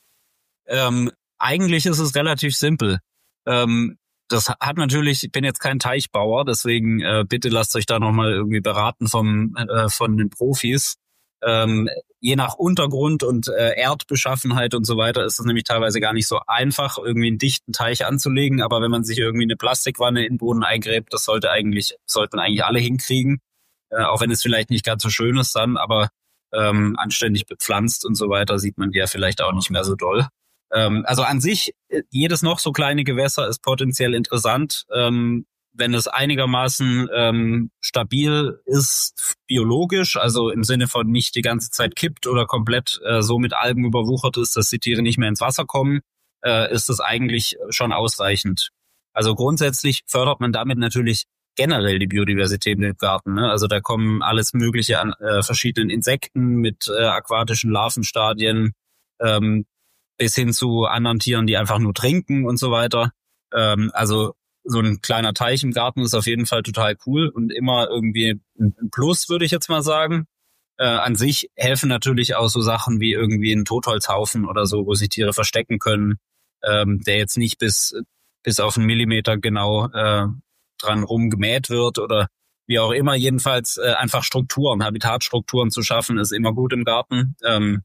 S3: Ähm, eigentlich ist es relativ simpel. Ähm, das hat natürlich, ich bin jetzt kein Teichbauer, deswegen äh, bitte lasst euch da nochmal irgendwie beraten vom äh, von den Profis. Ähm, je nach Untergrund und äh, Erdbeschaffenheit und so weiter ist es nämlich teilweise gar nicht so einfach, irgendwie einen dichten Teich anzulegen. Aber wenn man sich irgendwie eine Plastikwanne in den Boden eingräbt, das sollte eigentlich, sollten eigentlich alle hinkriegen. Äh, auch wenn es vielleicht nicht ganz so schön ist dann, aber ähm, anständig bepflanzt und so weiter, sieht man die ja vielleicht auch nicht mehr so doll. Ähm, also an sich, jedes noch so kleine Gewässer ist potenziell interessant, ähm, wenn es einigermaßen ähm, stabil ist, biologisch, also im Sinne von nicht die ganze Zeit kippt oder komplett äh, so mit Algen überwuchert ist, dass die Tiere nicht mehr ins Wasser kommen, äh, ist es eigentlich schon ausreichend. Also grundsätzlich fördert man damit natürlich generell die Biodiversität im Garten. Ne? Also da kommen alles Mögliche an äh, verschiedenen Insekten mit äh, aquatischen Larvenstadien ähm, bis hin zu anderen Tieren, die einfach nur trinken und so weiter. Ähm, also so ein kleiner Teich im Garten ist auf jeden Fall total cool und immer irgendwie ein Plus, würde ich jetzt mal sagen. Äh, an sich helfen natürlich auch so Sachen wie irgendwie ein Totholzhaufen oder so, wo sich Tiere verstecken können, ähm, der jetzt nicht bis bis auf einen Millimeter genau äh, dran rumgemäht wird oder wie auch immer. Jedenfalls äh, einfach Strukturen, Habitatstrukturen zu schaffen, ist immer gut im Garten. Ähm,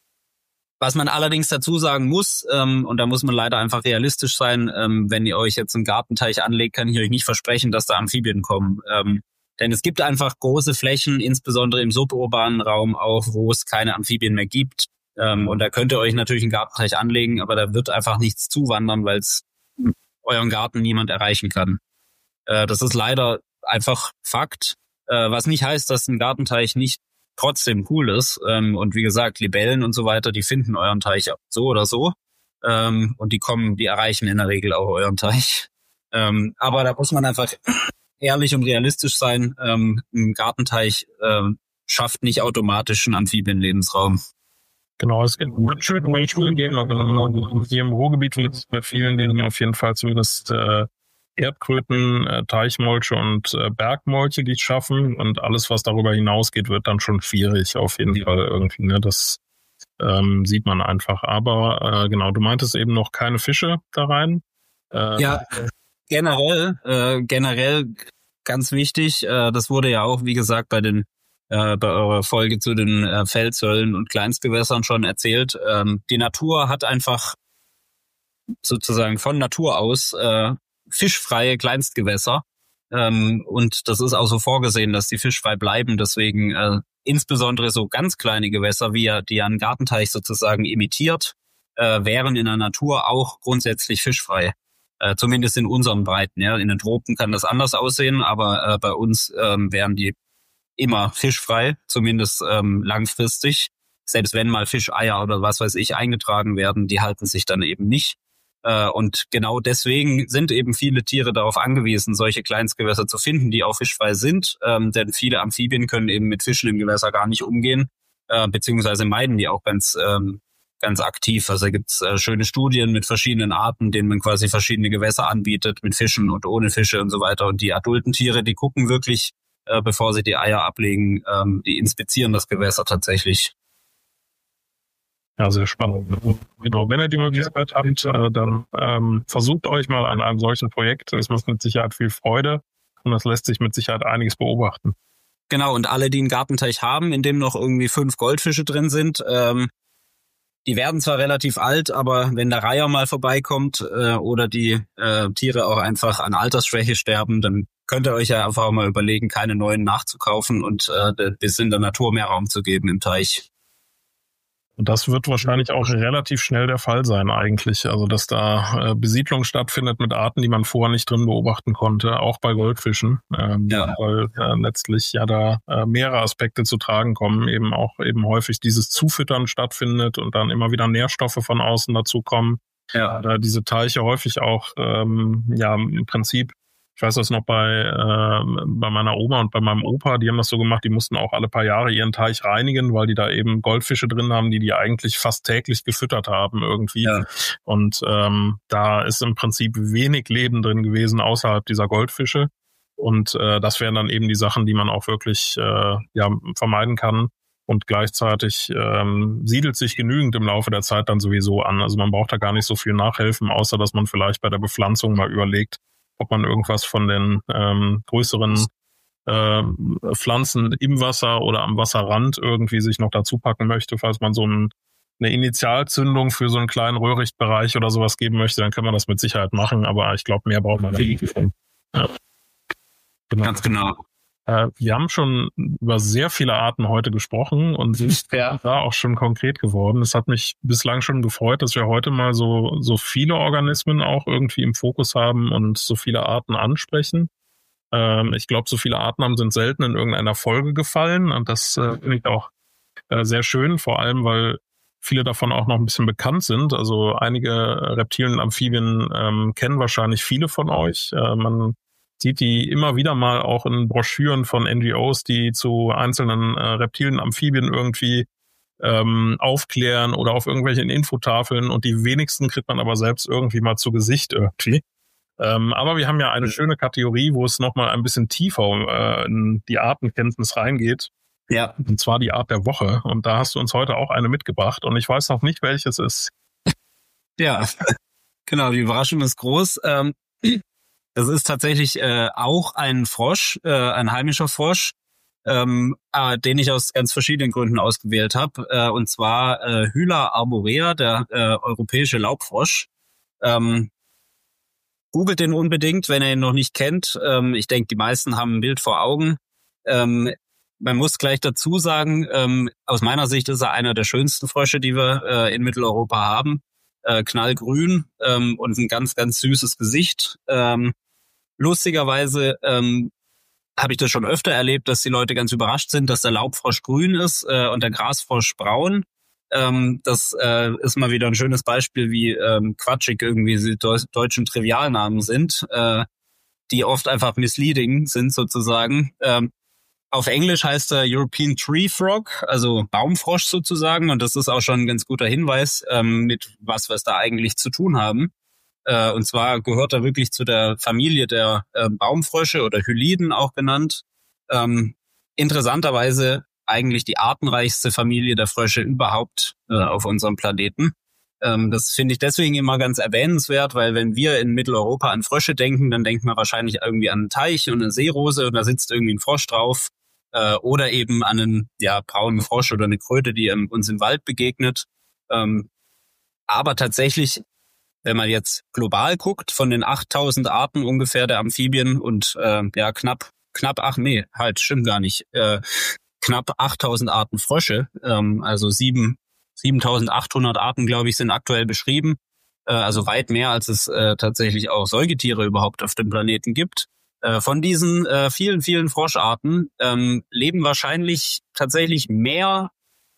S3: Was man allerdings dazu sagen muss, ähm, und da muss man leider einfach realistisch sein, ähm, wenn ihr euch jetzt einen Gartenteich anlegt, kann ich euch nicht versprechen, dass da Amphibien kommen. Ähm, denn es gibt einfach große Flächen, insbesondere im suburbanen Raum auch, wo es keine Amphibien mehr gibt. Ähm, und da könnt ihr euch natürlich einen Gartenteich anlegen, aber da wird einfach nichts zuwandern, weil es euren Garten niemand erreichen kann. Äh, das ist leider einfach Fakt, äh, was nicht heißt, dass ein Gartenteich nicht trotzdem cool ist. Ähm, und wie gesagt, Libellen und so weiter, die finden euren Teich so oder so. Ähm, und die kommen, die erreichen in der Regel auch euren Teich. Ähm, aber da muss man einfach ehrlich und realistisch sein. Ähm, ein Gartenteich ähm, schafft nicht automatisch einen Amphibienlebensraum.
S2: Genau, es wird schön in die Schule gehen. Hier im Ruhrgebiet wird es bei vielen Dingen auf jeden Fall zumindest äh, Erdkröten, äh, Teichmolche und äh, Bergmolche, die es schaffen. Und alles, was darüber hinausgeht, wird dann schon schwierig auf jeden Fall irgendwie. Ne? Das ähm, sieht man einfach. Aber äh, genau, du meintest eben noch keine Fische da rein.
S3: Äh, ja, generell, äh, generell ganz wichtig. Äh, das wurde ja auch, wie gesagt, bei den äh, bei eurer Folge zu den äh, Felshöllen und Kleinstgewässern schon erzählt. Ähm, die Natur hat einfach sozusagen von Natur aus äh, fischfreie Kleinstgewässer. Ähm, und das ist auch so vorgesehen, dass die fischfrei bleiben. Deswegen äh, insbesondere so ganz kleine Gewässer, wie ja, die ein Gartenteich sozusagen imitiert, äh, wären in der Natur auch grundsätzlich fischfrei. Äh, zumindest in unseren Breiten. Ja. In den Tropen kann das anders aussehen, aber äh, bei uns ähm, wären die immer fischfrei, zumindest ähm, langfristig. Selbst wenn mal Fischeier oder was weiß ich eingetragen werden, die halten sich dann eben nicht. Und genau deswegen sind eben viele Tiere darauf angewiesen, solche Kleinstgewässer zu finden, die auch fischfrei sind. Ähm, denn viele Amphibien können eben mit Fischen im Gewässer gar nicht umgehen, äh, beziehungsweise meiden die auch ganz ähm, ganz aktiv. Also da gibt's äh, schöne Studien mit verschiedenen Arten, denen man quasi verschiedene Gewässer anbietet, mit Fischen und ohne Fische und so weiter. Und die adulten Tiere, die gucken wirklich, äh, bevor sie die Eier ablegen, ähm, die inspizieren das Gewässer tatsächlich.
S2: Ja, sehr spannend. Genau, wenn ihr die Möglichkeit habt, äh, dann ähm, versucht euch mal an einem solchen Projekt. Es macht mit Sicherheit viel Freude und das lässt sich mit Sicherheit einiges beobachten.
S3: Genau, und alle, die einen Gartenteich haben, in dem noch irgendwie fünf Goldfische drin sind, ähm, die werden zwar relativ alt, aber wenn der Reiher mal vorbeikommt äh, oder die äh, Tiere auch einfach an Altersschwäche sterben, dann könnt ihr euch ja einfach mal überlegen, keine neuen nachzukaufen und äh, bis in der Natur mehr Raum zu geben im Teich.
S2: Und das wird wahrscheinlich auch relativ schnell der Fall sein eigentlich. Also dass da äh, Besiedlung stattfindet mit Arten, die man vorher nicht drin beobachten konnte, auch bei Goldfischen. Ähm, ja. Weil äh, letztlich ja da äh, mehrere Aspekte zu tragen kommen. Eben auch eben häufig dieses Zufüttern stattfindet und dann immer wieder Nährstoffe von außen dazukommen.
S3: Ja.
S2: Da diese Teiche häufig auch, ähm, ja, im Prinzip, ich weiß das noch bei, äh, bei meiner Oma und bei meinem Opa, die haben das so gemacht, die mussten auch alle paar Jahre ihren Teich reinigen, weil die da eben Goldfische drin haben, die die eigentlich fast täglich gefüttert haben irgendwie.
S3: Ja.
S2: Und ähm, da ist im Prinzip wenig Leben drin gewesen außerhalb dieser Goldfische. Und äh, das wären dann eben die Sachen, die man auch wirklich äh, ja vermeiden kann. Und gleichzeitig ähm, siedelt sich genügend im Laufe der Zeit dann sowieso an. Also man braucht da gar nicht so viel nachhelfen, außer dass man vielleicht bei der Bepflanzung mal überlegt, ob man irgendwas von den ähm, größeren äh, Pflanzen im Wasser oder am Wasserrand irgendwie sich noch dazu packen möchte. Falls man so ein, eine Initialzündung für so einen kleinen Röhrichtbereich oder sowas geben möchte, dann kann man das mit Sicherheit machen. Aber ich glaube, mehr braucht man da nicht. Ja.
S3: Genau. Ganz genau.
S2: Äh, wir haben schon über sehr viele Arten heute gesprochen und sind ja da auch schon konkret geworden. Es hat mich bislang schon gefreut, dass wir heute mal so so viele Organismen auch irgendwie im Fokus haben und so viele Arten ansprechen. Ähm, ich glaube, so viele Arten sind selten in irgendeiner Folge gefallen und das äh, finde ich auch äh, sehr schön, vor allem, weil viele davon auch noch ein bisschen bekannt sind. Also einige Reptilien und Amphibien ähm, kennen wahrscheinlich viele von euch. Äh, man sieht die immer wieder mal auch in Broschüren von N G Os, die zu einzelnen äh, Reptilien, Amphibien irgendwie ähm, aufklären oder auf irgendwelchen Infotafeln und die wenigsten kriegt man aber selbst irgendwie mal zu Gesicht irgendwie. Ähm, aber wir haben ja eine schöne Kategorie, wo es nochmal ein bisschen tiefer äh, in die Artenkenntnis reingeht.
S3: Ja.
S2: Und zwar die Art der Woche. Und da hast du uns heute auch eine mitgebracht und ich weiß noch nicht, welches ist.
S3: Ja, genau, die Überraschung ist groß. Ähm, Das ist tatsächlich äh, auch ein Frosch, äh, ein heimischer Frosch, ähm, äh, den ich aus ganz verschiedenen Gründen ausgewählt habe. Äh, und zwar äh, Hyla arborea, der äh, europäische Laubfrosch. Ähm, googelt den unbedingt, wenn ihr ihn noch nicht kennt. Ähm, ich denke, die meisten haben ein Bild vor Augen. Ähm, man muss gleich dazu sagen, ähm, aus meiner Sicht ist er einer der schönsten Frösche, die wir äh, in Mitteleuropa haben. Äh, knallgrün ähm, und ein ganz, ganz süßes Gesicht. Ähm, Lustigerweise ähm, habe ich das schon öfter erlebt, dass die Leute ganz überrascht sind, dass der Laubfrosch grün ist äh, und der Grasfrosch braun. Ähm, das äh, ist mal wieder ein schönes Beispiel, wie ähm, quatschig irgendwie die Deu- deutschen Trivialnamen sind, äh, die oft einfach misleading sind sozusagen. Ähm, auf Englisch heißt er European Tree Frog, also Baumfrosch sozusagen. Und das ist auch schon ein ganz guter Hinweis, ähm, mit was wir es da eigentlich zu tun haben. Und zwar gehört er wirklich zu der Familie der äh, Baumfrösche oder Hyliden auch genannt. Ähm, interessanterweise eigentlich die artenreichste Familie der Frösche überhaupt äh, auf unserem Planeten. Ähm, das finde ich deswegen immer ganz erwähnenswert, weil wenn wir in Mitteleuropa an Frösche denken, dann denkt man wahrscheinlich irgendwie an einen Teich und eine Seerose und da sitzt irgendwie ein Frosch drauf. Äh, oder eben an einen ja, braunen Frosch oder eine Kröte, die uns im Wald begegnet. Ähm, aber tatsächlich, wenn man jetzt global guckt, von den achttausend Arten ungefähr der Amphibien und äh, ja knapp, knapp ach nee, halt, stimmt gar nicht, äh, knapp achttausend Arten Frösche, ähm, also sieben, siebentausendachthundert Arten, glaube ich, sind aktuell beschrieben, äh, also weit mehr, als es äh, tatsächlich auch Säugetiere überhaupt auf dem Planeten gibt. Äh, von diesen äh, vielen, vielen Froscharten ähm, leben wahrscheinlich tatsächlich mehr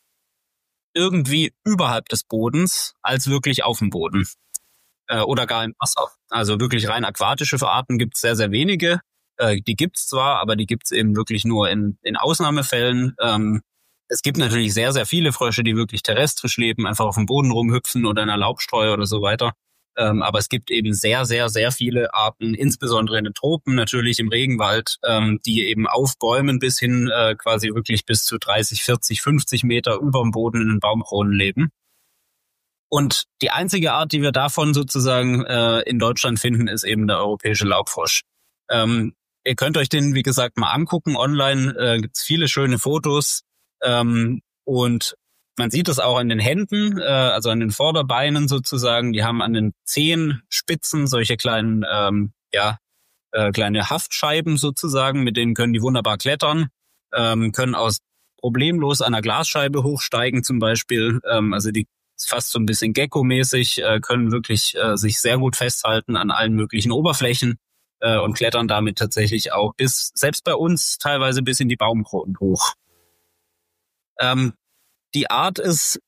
S3: irgendwie überhalb des Bodens als wirklich auf dem Boden. Oder gar im Wasser. Also wirklich rein aquatische Arten gibt es sehr, sehr wenige. Äh, die gibt's zwar, aber die gibt's eben wirklich nur in, in Ausnahmefällen. Ähm, es gibt natürlich sehr, sehr viele Frösche, die wirklich terrestrisch leben, einfach auf dem Boden rumhüpfen oder in der Laubstreu oder so weiter. Ähm, aber es gibt eben sehr, sehr, sehr viele Arten, insbesondere in den Tropen, natürlich im Regenwald, ähm, die eben auf Bäumen bis hin äh, quasi wirklich bis zu dreißig, vierzig, fünfzig Meter über dem Boden in den Baumkronen leben. Und die einzige Art, die wir davon sozusagen äh, in Deutschland finden, ist eben der europäische Laubfrosch. Ähm, ihr könnt euch den, wie gesagt, mal angucken. Online äh, gibt's viele schöne Fotos. Ähm, und man sieht es auch an den Händen, äh, also an den Vorderbeinen sozusagen. Die haben an den Zehenspitzen solche kleinen, ähm, ja, äh, kleine Haftscheiben sozusagen. Mit denen können die wunderbar klettern, ähm, können aus problemlos an einer Glasscheibe hochsteigen zum Beispiel. Ähm, also die fast so ein bisschen Gecko-mäßig, äh, können wirklich äh, sich sehr gut festhalten an allen möglichen Oberflächen äh, und klettern damit tatsächlich auch bis, selbst bei uns, teilweise bis in die Baumkronen hoch. Ähm, die Art ist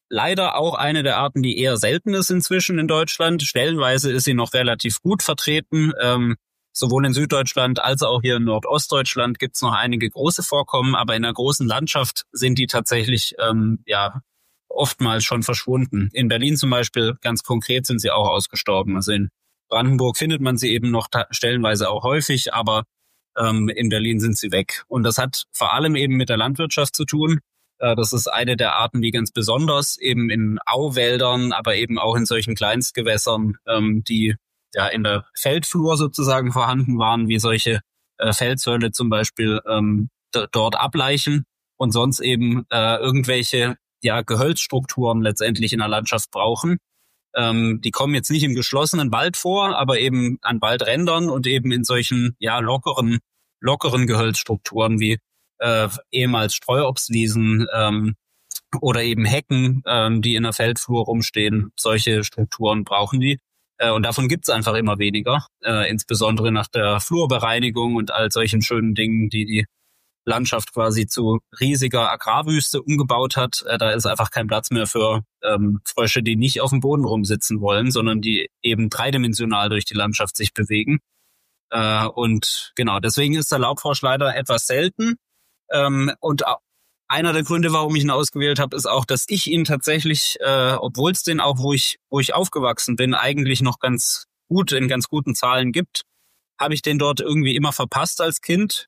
S3: leider auch eine der Arten, die eher selten ist inzwischen in Deutschland. Stellenweise ist sie noch relativ gut vertreten. Ähm, sowohl in Süddeutschland als auch hier in Nordostdeutschland gibt es noch einige große Vorkommen, aber in der großen Landschaft sind die tatsächlich ähm, ja oftmals schon verschwunden. In Berlin zum Beispiel ganz konkret sind sie auch ausgestorben. Also in Brandenburg findet man sie eben noch ta- stellenweise auch häufig, aber ähm, in Berlin sind sie weg. Und das hat vor allem eben mit der Landwirtschaft zu tun. Äh, das ist eine der Arten, die ganz besonders eben in Auwäldern, aber eben auch in solchen Kleinstgewässern, ähm, die ja in der Feldflur sozusagen vorhanden waren, wie solche äh, Feldsölle zum Beispiel ähm, d- dort ableichen und sonst eben äh, irgendwelche ja Gehölzstrukturen letztendlich in der Landschaft brauchen. Ähm, die kommen jetzt nicht im geschlossenen Wald vor, aber eben an Waldrändern und eben in solchen ja lockeren lockeren Gehölzstrukturen wie äh, ehemals Streuobstwiesen ähm, oder eben Hecken, ähm, die in der Feldflur rumstehen. Solche Strukturen brauchen die. Äh, und davon gibt's einfach immer weniger, äh, insbesondere nach der Flurbereinigung und all solchen schönen Dingen, die die Landschaft quasi zu riesiger Agrarwüste umgebaut hat. Äh, da ist einfach kein Platz mehr für ähm, Frösche, die nicht auf dem Boden rumsitzen wollen, sondern die eben dreidimensional durch die Landschaft sich bewegen. Äh, und genau, deswegen ist der Laubfrosch leider etwas selten. Ähm, und einer der Gründe, warum ich ihn ausgewählt habe, ist auch, dass ich ihn tatsächlich, äh, obwohl es den auch, wo ich wo ich aufgewachsen bin, eigentlich noch ganz gut, in ganz guten Zahlen gibt, habe ich den dort irgendwie immer verpasst als Kind.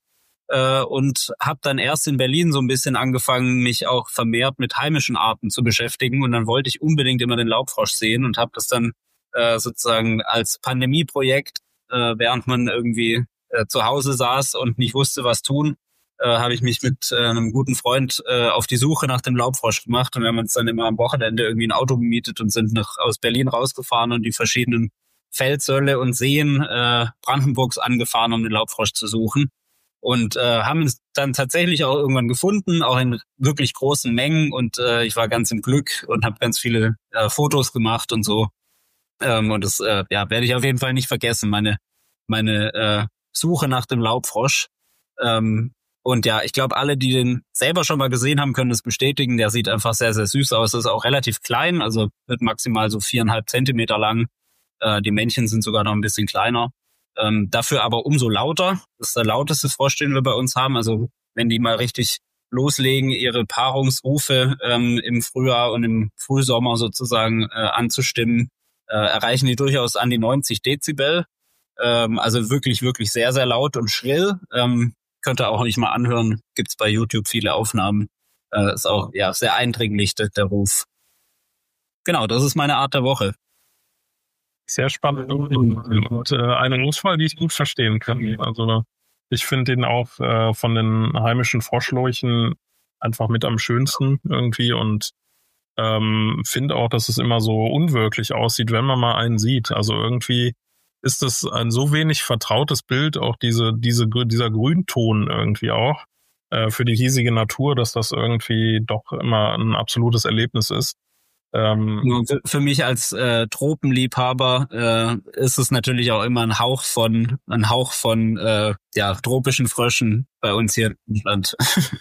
S3: Und habe dann erst in Berlin so ein bisschen angefangen, mich auch vermehrt mit heimischen Arten zu beschäftigen. Und dann wollte ich unbedingt immer den Laubfrosch sehen und habe das dann äh, sozusagen als Pandemieprojekt, äh, während man irgendwie äh, zu Hause saß und nicht wusste, was tun, äh, habe ich mich mit äh, einem guten Freund äh, auf die Suche nach dem Laubfrosch gemacht. Und wir haben uns dann immer am Wochenende irgendwie ein Auto gemietet und sind nach aus Berlin rausgefahren und die verschiedenen Feldsölle und Seen äh, Brandenburgs angefahren, um den Laubfrosch zu suchen. Und äh, haben es dann tatsächlich auch irgendwann gefunden, auch in wirklich großen Mengen. Und äh, ich war ganz im Glück und habe ganz viele äh, Fotos gemacht und so. Ähm, und das äh, ja, werde ich auf jeden Fall nicht vergessen, meine meine äh, Suche nach dem Laubfrosch. Ähm, und ja, ich glaube, alle, die den selber schon mal gesehen haben, können das bestätigen. Der sieht einfach sehr, sehr süß aus. Ist auch relativ klein, also wird maximal so viereinhalb Zentimeter lang. Äh, die Männchen sind sogar noch ein bisschen kleiner. Ähm, dafür aber umso lauter. Das ist der lauteste Frosch, den wir bei uns haben. Also wenn die mal richtig loslegen, ihre Paarungsrufe ähm, im Frühjahr und im Frühsommer sozusagen äh, anzustimmen, äh, erreichen die durchaus an die neunzig Dezibel. Ähm, also wirklich, wirklich sehr, sehr laut und schrill. Ähm, könnt ihr auch nicht mal anhören. Gibt's bei YouTube viele Aufnahmen. Äh, ist auch ja sehr eindringlich, der, der Ruf. Genau, das ist meine Art der Woche.
S2: Sehr spannend und, und äh, eine Auswahl, die ich gut verstehen kann. Also ich finde den auch äh, von den heimischen Froschlurchen einfach mit am schönsten irgendwie und ähm, finde auch, dass es immer so unwirklich aussieht, wenn man mal einen sieht. Also irgendwie ist es ein so wenig vertrautes Bild, auch diese diese dieser Grünton irgendwie auch äh, für die hiesige Natur, dass das irgendwie doch immer ein absolutes Erlebnis ist.
S3: Ähm, für, für mich als äh, Tropenliebhaber äh, ist es natürlich auch immer ein Hauch von ein Hauch von äh, ja tropischen Fröschen bei uns hier im Land.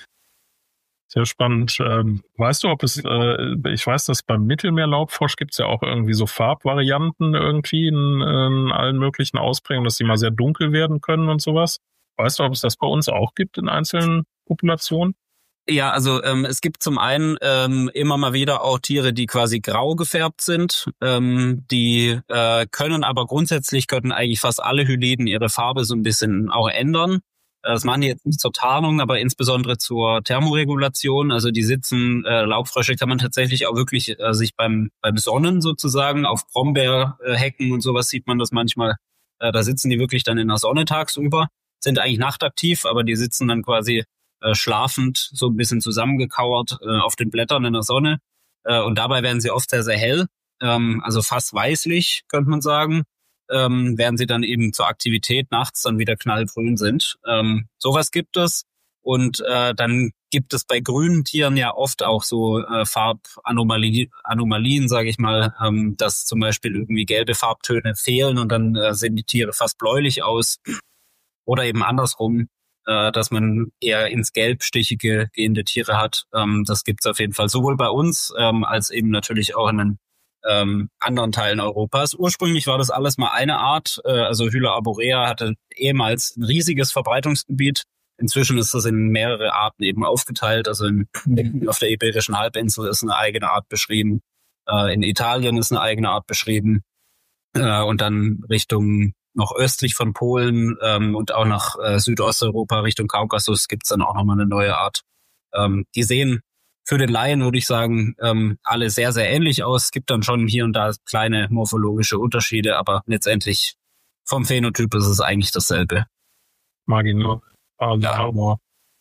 S2: Sehr spannend. Ähm, weißt du, ob es, äh, ich weiß, dass beim Mittelmeerlaubfrosch gibt es ja auch irgendwie so Farbvarianten irgendwie in, in allen möglichen Ausprägungen, dass die mal sehr dunkel werden können und sowas. Weißt du, ob es das bei uns auch gibt in einzelnen Populationen?
S3: Ja, also ähm, es gibt zum einen ähm, immer mal wieder auch Tiere, die quasi grau gefärbt sind. Ähm, die äh, können aber grundsätzlich, können eigentlich fast alle Hyliden ihre Farbe so ein bisschen auch ändern. Das machen die jetzt nicht zur Tarnung, aber insbesondere zur Thermoregulation. Also die sitzen, äh, Laubfrösche kann man tatsächlich auch wirklich äh, sich beim beim Sonnen sozusagen auf Brombeerhecken und sowas sieht man das manchmal. Äh, da sitzen die wirklich dann in der Sonne tagsüber, sind eigentlich nachtaktiv, aber die sitzen dann quasi äh, schlafend so ein bisschen zusammengekauert äh, auf den Blättern in der Sonne. Äh, und dabei werden sie oft sehr, sehr hell, ähm, also fast weißlich, könnte man sagen. Ähm, während sie dann eben zur Aktivität nachts dann wieder knallgrün sind. Ähm, sowas gibt es. Und äh, dann gibt es bei grünen Tieren ja oft auch so äh, Farbanomalien, Anomalien, sage ich mal, ähm, dass zum Beispiel irgendwie gelbe Farbtöne fehlen und dann äh, sehen die Tiere fast bläulich aus. Oder eben andersrum, äh, dass man eher ins Gelbstichige gehende Tiere hat. Ähm, das gibt's auf jeden Fall sowohl bei uns ähm, als eben natürlich auch in den ähm, anderen Teilen Europas. Ursprünglich war das alles mal eine Art, äh, also Hyla arborea hatte ehemals ein riesiges Verbreitungsgebiet. Inzwischen ist das in mehrere Arten eben aufgeteilt. Also in, auf der Iberischen Halbinsel ist eine eigene Art beschrieben. Äh, in Italien ist eine eigene Art beschrieben. Äh, und dann Richtung noch östlich von Polen ähm, und auch nach äh, Südosteuropa, Richtung Kaukasus, gibt's dann auch nochmal eine neue Art. Ähm, die sehen für den Laien, würde ich sagen, ähm, alle sehr, sehr ähnlich aus. Es gibt dann schon hier und da kleine morphologische Unterschiede, aber letztendlich vom Phänotyp ist es eigentlich dasselbe.
S2: Marginal. Ja.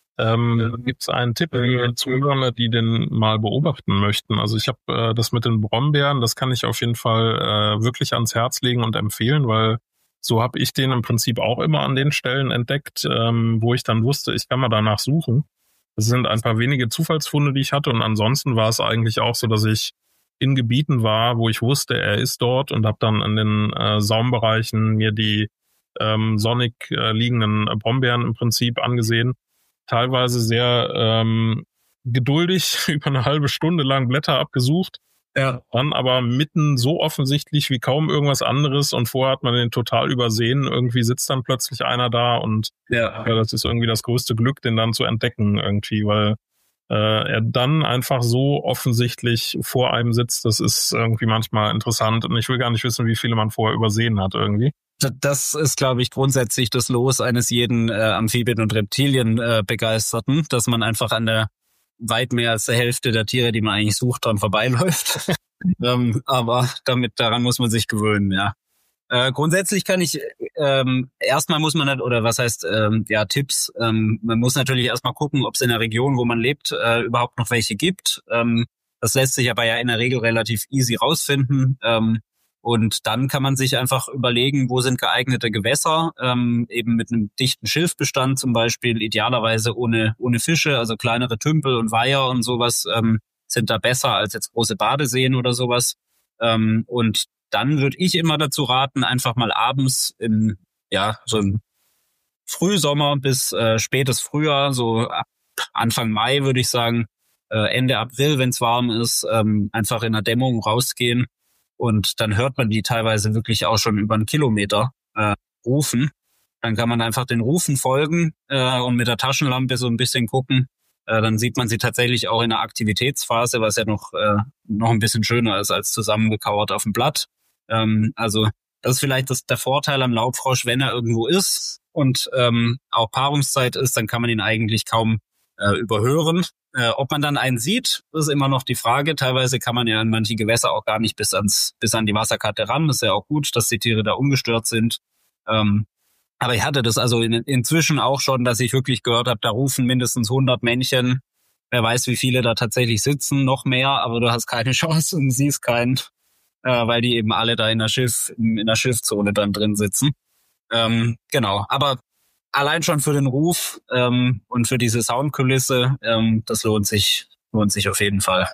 S2: Ähm, gibt es einen Tipp für Zuhörer, die den mal beobachten möchten? Also ich habe äh, das mit den Brombeeren, das kann ich auf jeden Fall äh, wirklich ans Herz legen und empfehlen, weil so habe ich den im Prinzip auch immer an den Stellen entdeckt, ähm, wo ich dann wusste, ich kann mal danach suchen. Das sind ein paar wenige Zufallsfunde, die ich hatte, und ansonsten war es eigentlich auch so, dass ich in Gebieten war, wo ich wusste, er ist dort, und habe dann in den äh, Saumbereichen mir die ähm, sonnig äh, liegenden Brombeeren im Prinzip angesehen. Teilweise sehr ähm, geduldig über eine halbe Stunde lang Blätter abgesucht. Ja. Dann aber mitten so offensichtlich wie kaum irgendwas anderes, und vorher hat man den total übersehen. Irgendwie sitzt dann plötzlich einer da, und ja, ja das ist irgendwie das größte Glück, den dann zu entdecken irgendwie, weil äh, er dann einfach so offensichtlich vor einem sitzt. Das ist irgendwie manchmal interessant, und ich will gar nicht wissen, wie viele man vorher übersehen hat irgendwie.
S3: Das ist, glaube ich, grundsätzlich das Los eines jeden äh, Amphibien- und Reptilien-Begeisterten, äh, dass man einfach an der weit mehr als der Hälfte der Tiere, die man eigentlich sucht, dran vorbeiläuft. ähm, aber damit daran muss man sich gewöhnen, ja. Äh, grundsätzlich kann ich, ähm, erstmal muss man nicht, oder was heißt, ähm, ja, Tipps, ähm, man muss natürlich erstmal gucken, ob es in der Region, wo man lebt, äh, überhaupt noch welche gibt. Ähm, das lässt sich aber ja in der Regel relativ easy rausfinden. Ähm, Und dann kann man sich einfach überlegen, wo sind geeignete Gewässer, ähm, eben mit einem dichten Schilfbestand zum Beispiel, idealerweise ohne ohne Fische, also kleinere Tümpel und Weiher und sowas ähm, sind da besser als jetzt große Badeseen oder sowas. Ähm, und dann würde ich immer dazu raten, einfach mal abends im, ja, so im Frühsommer bis äh, spätes Frühjahr, so ab Anfang Mai würde ich sagen, äh, Ende April, wenn es warm ist, ähm, einfach in der Dämmerung rausgehen. Und dann hört man die teilweise wirklich auch schon über einen Kilometer äh, rufen. Dann kann man einfach den Rufen folgen äh, und mit der Taschenlampe so ein bisschen gucken. Äh, dann sieht man sie tatsächlich auch in der Aktivitätsphase, was ja noch äh, noch ein bisschen schöner ist als zusammengekauert auf dem Blatt. Ähm, also das ist vielleicht das, der Vorteil am Laubfrosch, wenn er irgendwo ist und ähm, auch Paarungszeit ist, dann kann man ihn eigentlich kaum äh, überhören. Äh, ob man dann einen sieht, ist immer noch die Frage. Teilweise kann man ja in manche Gewässer auch gar nicht bis ans bis an die Wasserkante ran. Das ist ja auch gut, dass die Tiere da ungestört sind. Ähm, aber ich hatte das also in, inzwischen auch schon, dass ich wirklich gehört habe, da rufen mindestens hundert Männchen. Wer weiß, wie viele da tatsächlich sitzen, noch mehr, aber du hast keine Chance und siehst keinen, äh, weil die eben alle da in der Schiff in der Schiffzone dann drin sitzen. Ähm, genau, aber allein schon für den Ruf ähm, und für diese Soundkulisse, ähm, das lohnt sich, lohnt sich auf jeden Fall.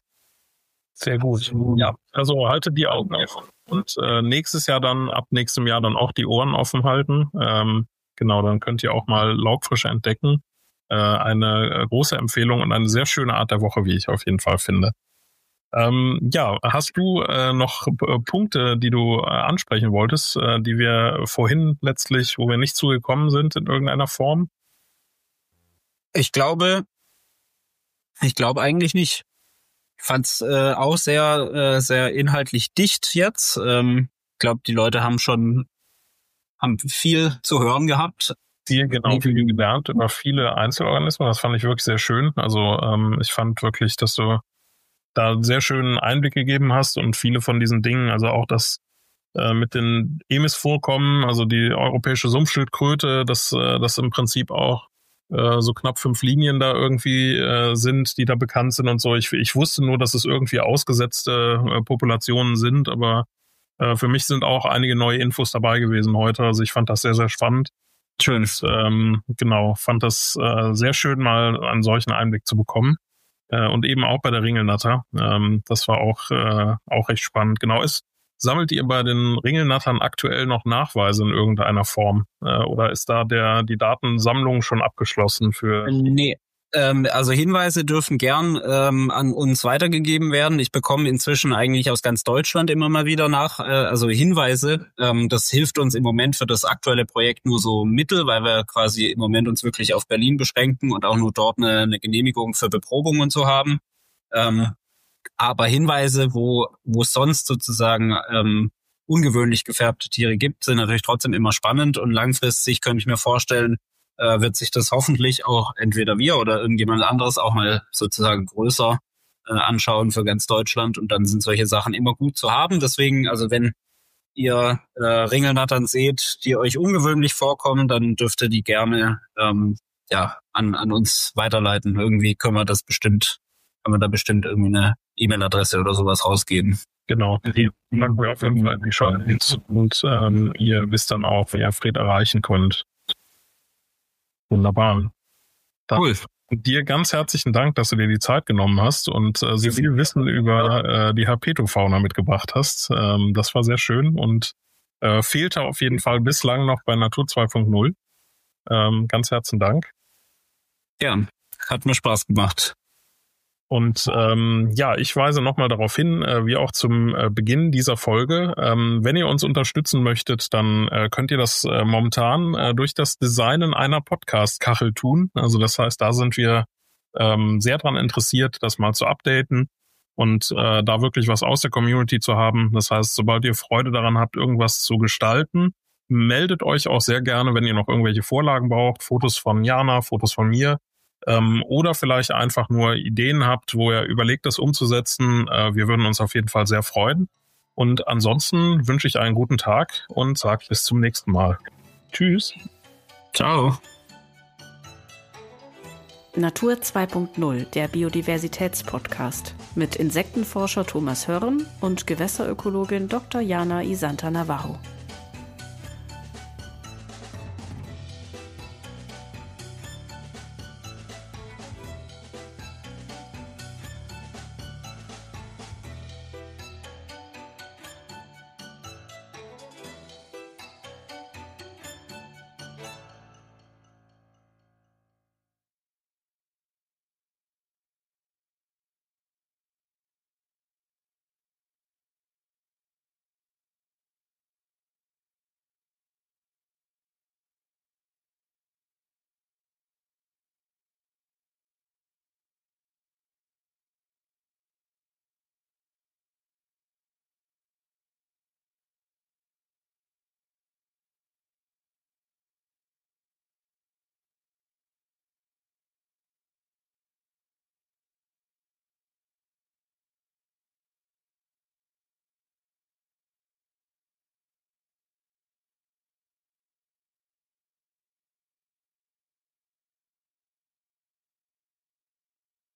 S2: Sehr gut. Ja, also haltet die Augen offen und äh, nächstes Jahr dann, ab nächstem Jahr dann auch die Ohren offen halten. Ähm, genau, dann könnt ihr auch mal Laubfrische entdecken. Äh, eine äh, große Empfehlung und eine sehr schöne Art der Woche, wie ich auf jeden Fall finde. Ähm, ja, hast du äh, noch äh, Punkte, die du äh, ansprechen wolltest, äh, die wir vorhin letztlich, wo wir nicht zugekommen sind in irgendeiner Form?
S3: Ich glaube, ich glaube eigentlich nicht. Ich fand's äh, auch sehr, äh, sehr inhaltlich dicht jetzt. Ähm, ich glaube, die Leute haben schon, haben viel zu hören gehabt.
S2: Viel, genau, viel gelernt über viele Einzelorganismen. Das fand ich wirklich sehr schön. Also ähm, ich fand wirklich, dass du da einen sehr schönen Einblick gegeben hast und viele von diesen Dingen, also auch das äh, mit den Emis-Vorkommen, also die europäische Sumpfschildkröte, dass äh, das im Prinzip auch äh, so knapp fünf Linien da irgendwie äh, sind, die da bekannt sind und so. Ich, ich wusste nur, dass es irgendwie ausgesetzte äh, Populationen sind, aber äh, für mich sind auch einige neue Infos dabei gewesen heute. Also ich fand das sehr, sehr spannend. Schön. Und, ähm, genau, fand das äh, sehr schön, mal einen solchen Einblick zu bekommen. Und eben auch bei der Ringelnatter. Ähm, das war auch äh, auch recht spannend. Genau, ist Sammelt ihr bei den Ringelnattern aktuell noch Nachweise in irgendeiner Form? Äh, oder ist da der die Datensammlung schon abgeschlossen für...
S3: Nee. Also Hinweise dürfen gern ähm, an uns weitergegeben werden. Ich bekomme inzwischen eigentlich aus ganz Deutschland immer mal wieder nach, äh, also Hinweise. Ähm, das hilft uns im Moment für das aktuelle Projekt nur so mittel, weil wir quasi im Moment uns wirklich auf Berlin beschränken und auch nur dort eine, eine Genehmigung für Beprobung und so haben. Ähm, aber Hinweise, wo wo es sonst sozusagen ähm, ungewöhnlich gefärbte Tiere gibt, sind natürlich trotzdem immer spannend und langfristig könnte ich mir vorstellen, äh, wird sich das hoffentlich auch entweder wir oder irgendjemand anderes auch mal sozusagen größer äh, anschauen für ganz Deutschland und dann sind solche Sachen immer gut zu haben. Deswegen, also wenn ihr äh, Ringelnattern seht, die euch ungewöhnlich vorkommen, dann dürft ihr die gerne ähm, ja an an uns weiterleiten. Irgendwie können wir das bestimmt, können wir da bestimmt irgendwie eine E-Mail-Adresse oder sowas rausgeben.
S2: Genau, die packen wir auf jeden Fall in die Show Notes und ähm, ihr wisst dann auch, wer Fred erreichen könnt. Wunderbar. Dann
S3: cool.
S2: Dir ganz herzlichen Dank, dass du dir die Zeit genommen hast und äh, so viel Wissen über äh, die Herpetofauna mitgebracht hast. Ähm, das war sehr schön und äh, fehlte auf jeden Fall bislang noch bei Natur zwei Punkt null. Ähm, ganz herzlichen Dank.
S3: Ja, hat mir Spaß gemacht.
S2: Und ähm, ja, ich weise nochmal darauf hin, äh, wie auch zum äh, Beginn dieser Folge, ähm, wenn ihr uns unterstützen möchtet, dann äh, könnt ihr das äh, momentan äh, durch das Designen einer Podcast-Kachel tun. Also das heißt, da sind wir ähm, sehr dran interessiert, das mal zu updaten und äh, da wirklich was aus der Community zu haben. Das heißt, sobald ihr Freude daran habt, irgendwas zu gestalten, meldet euch auch sehr gerne, wenn ihr noch irgendwelche Vorlagen braucht, Fotos von Jana, Fotos von mir. Ähm, oder vielleicht einfach nur Ideen habt, wo ihr überlegt, das umzusetzen. Äh, wir würden uns auf jeden Fall sehr freuen. Und ansonsten wünsche ich einen guten Tag und sage bis zum nächsten Mal. Tschüss.
S3: Ciao.
S1: Natur zwei Punkt null, der Biodiversitätspodcast mit Insektenforscher Thomas Hörrem und Gewässerökologin Doktor Jana Isanta Navarro.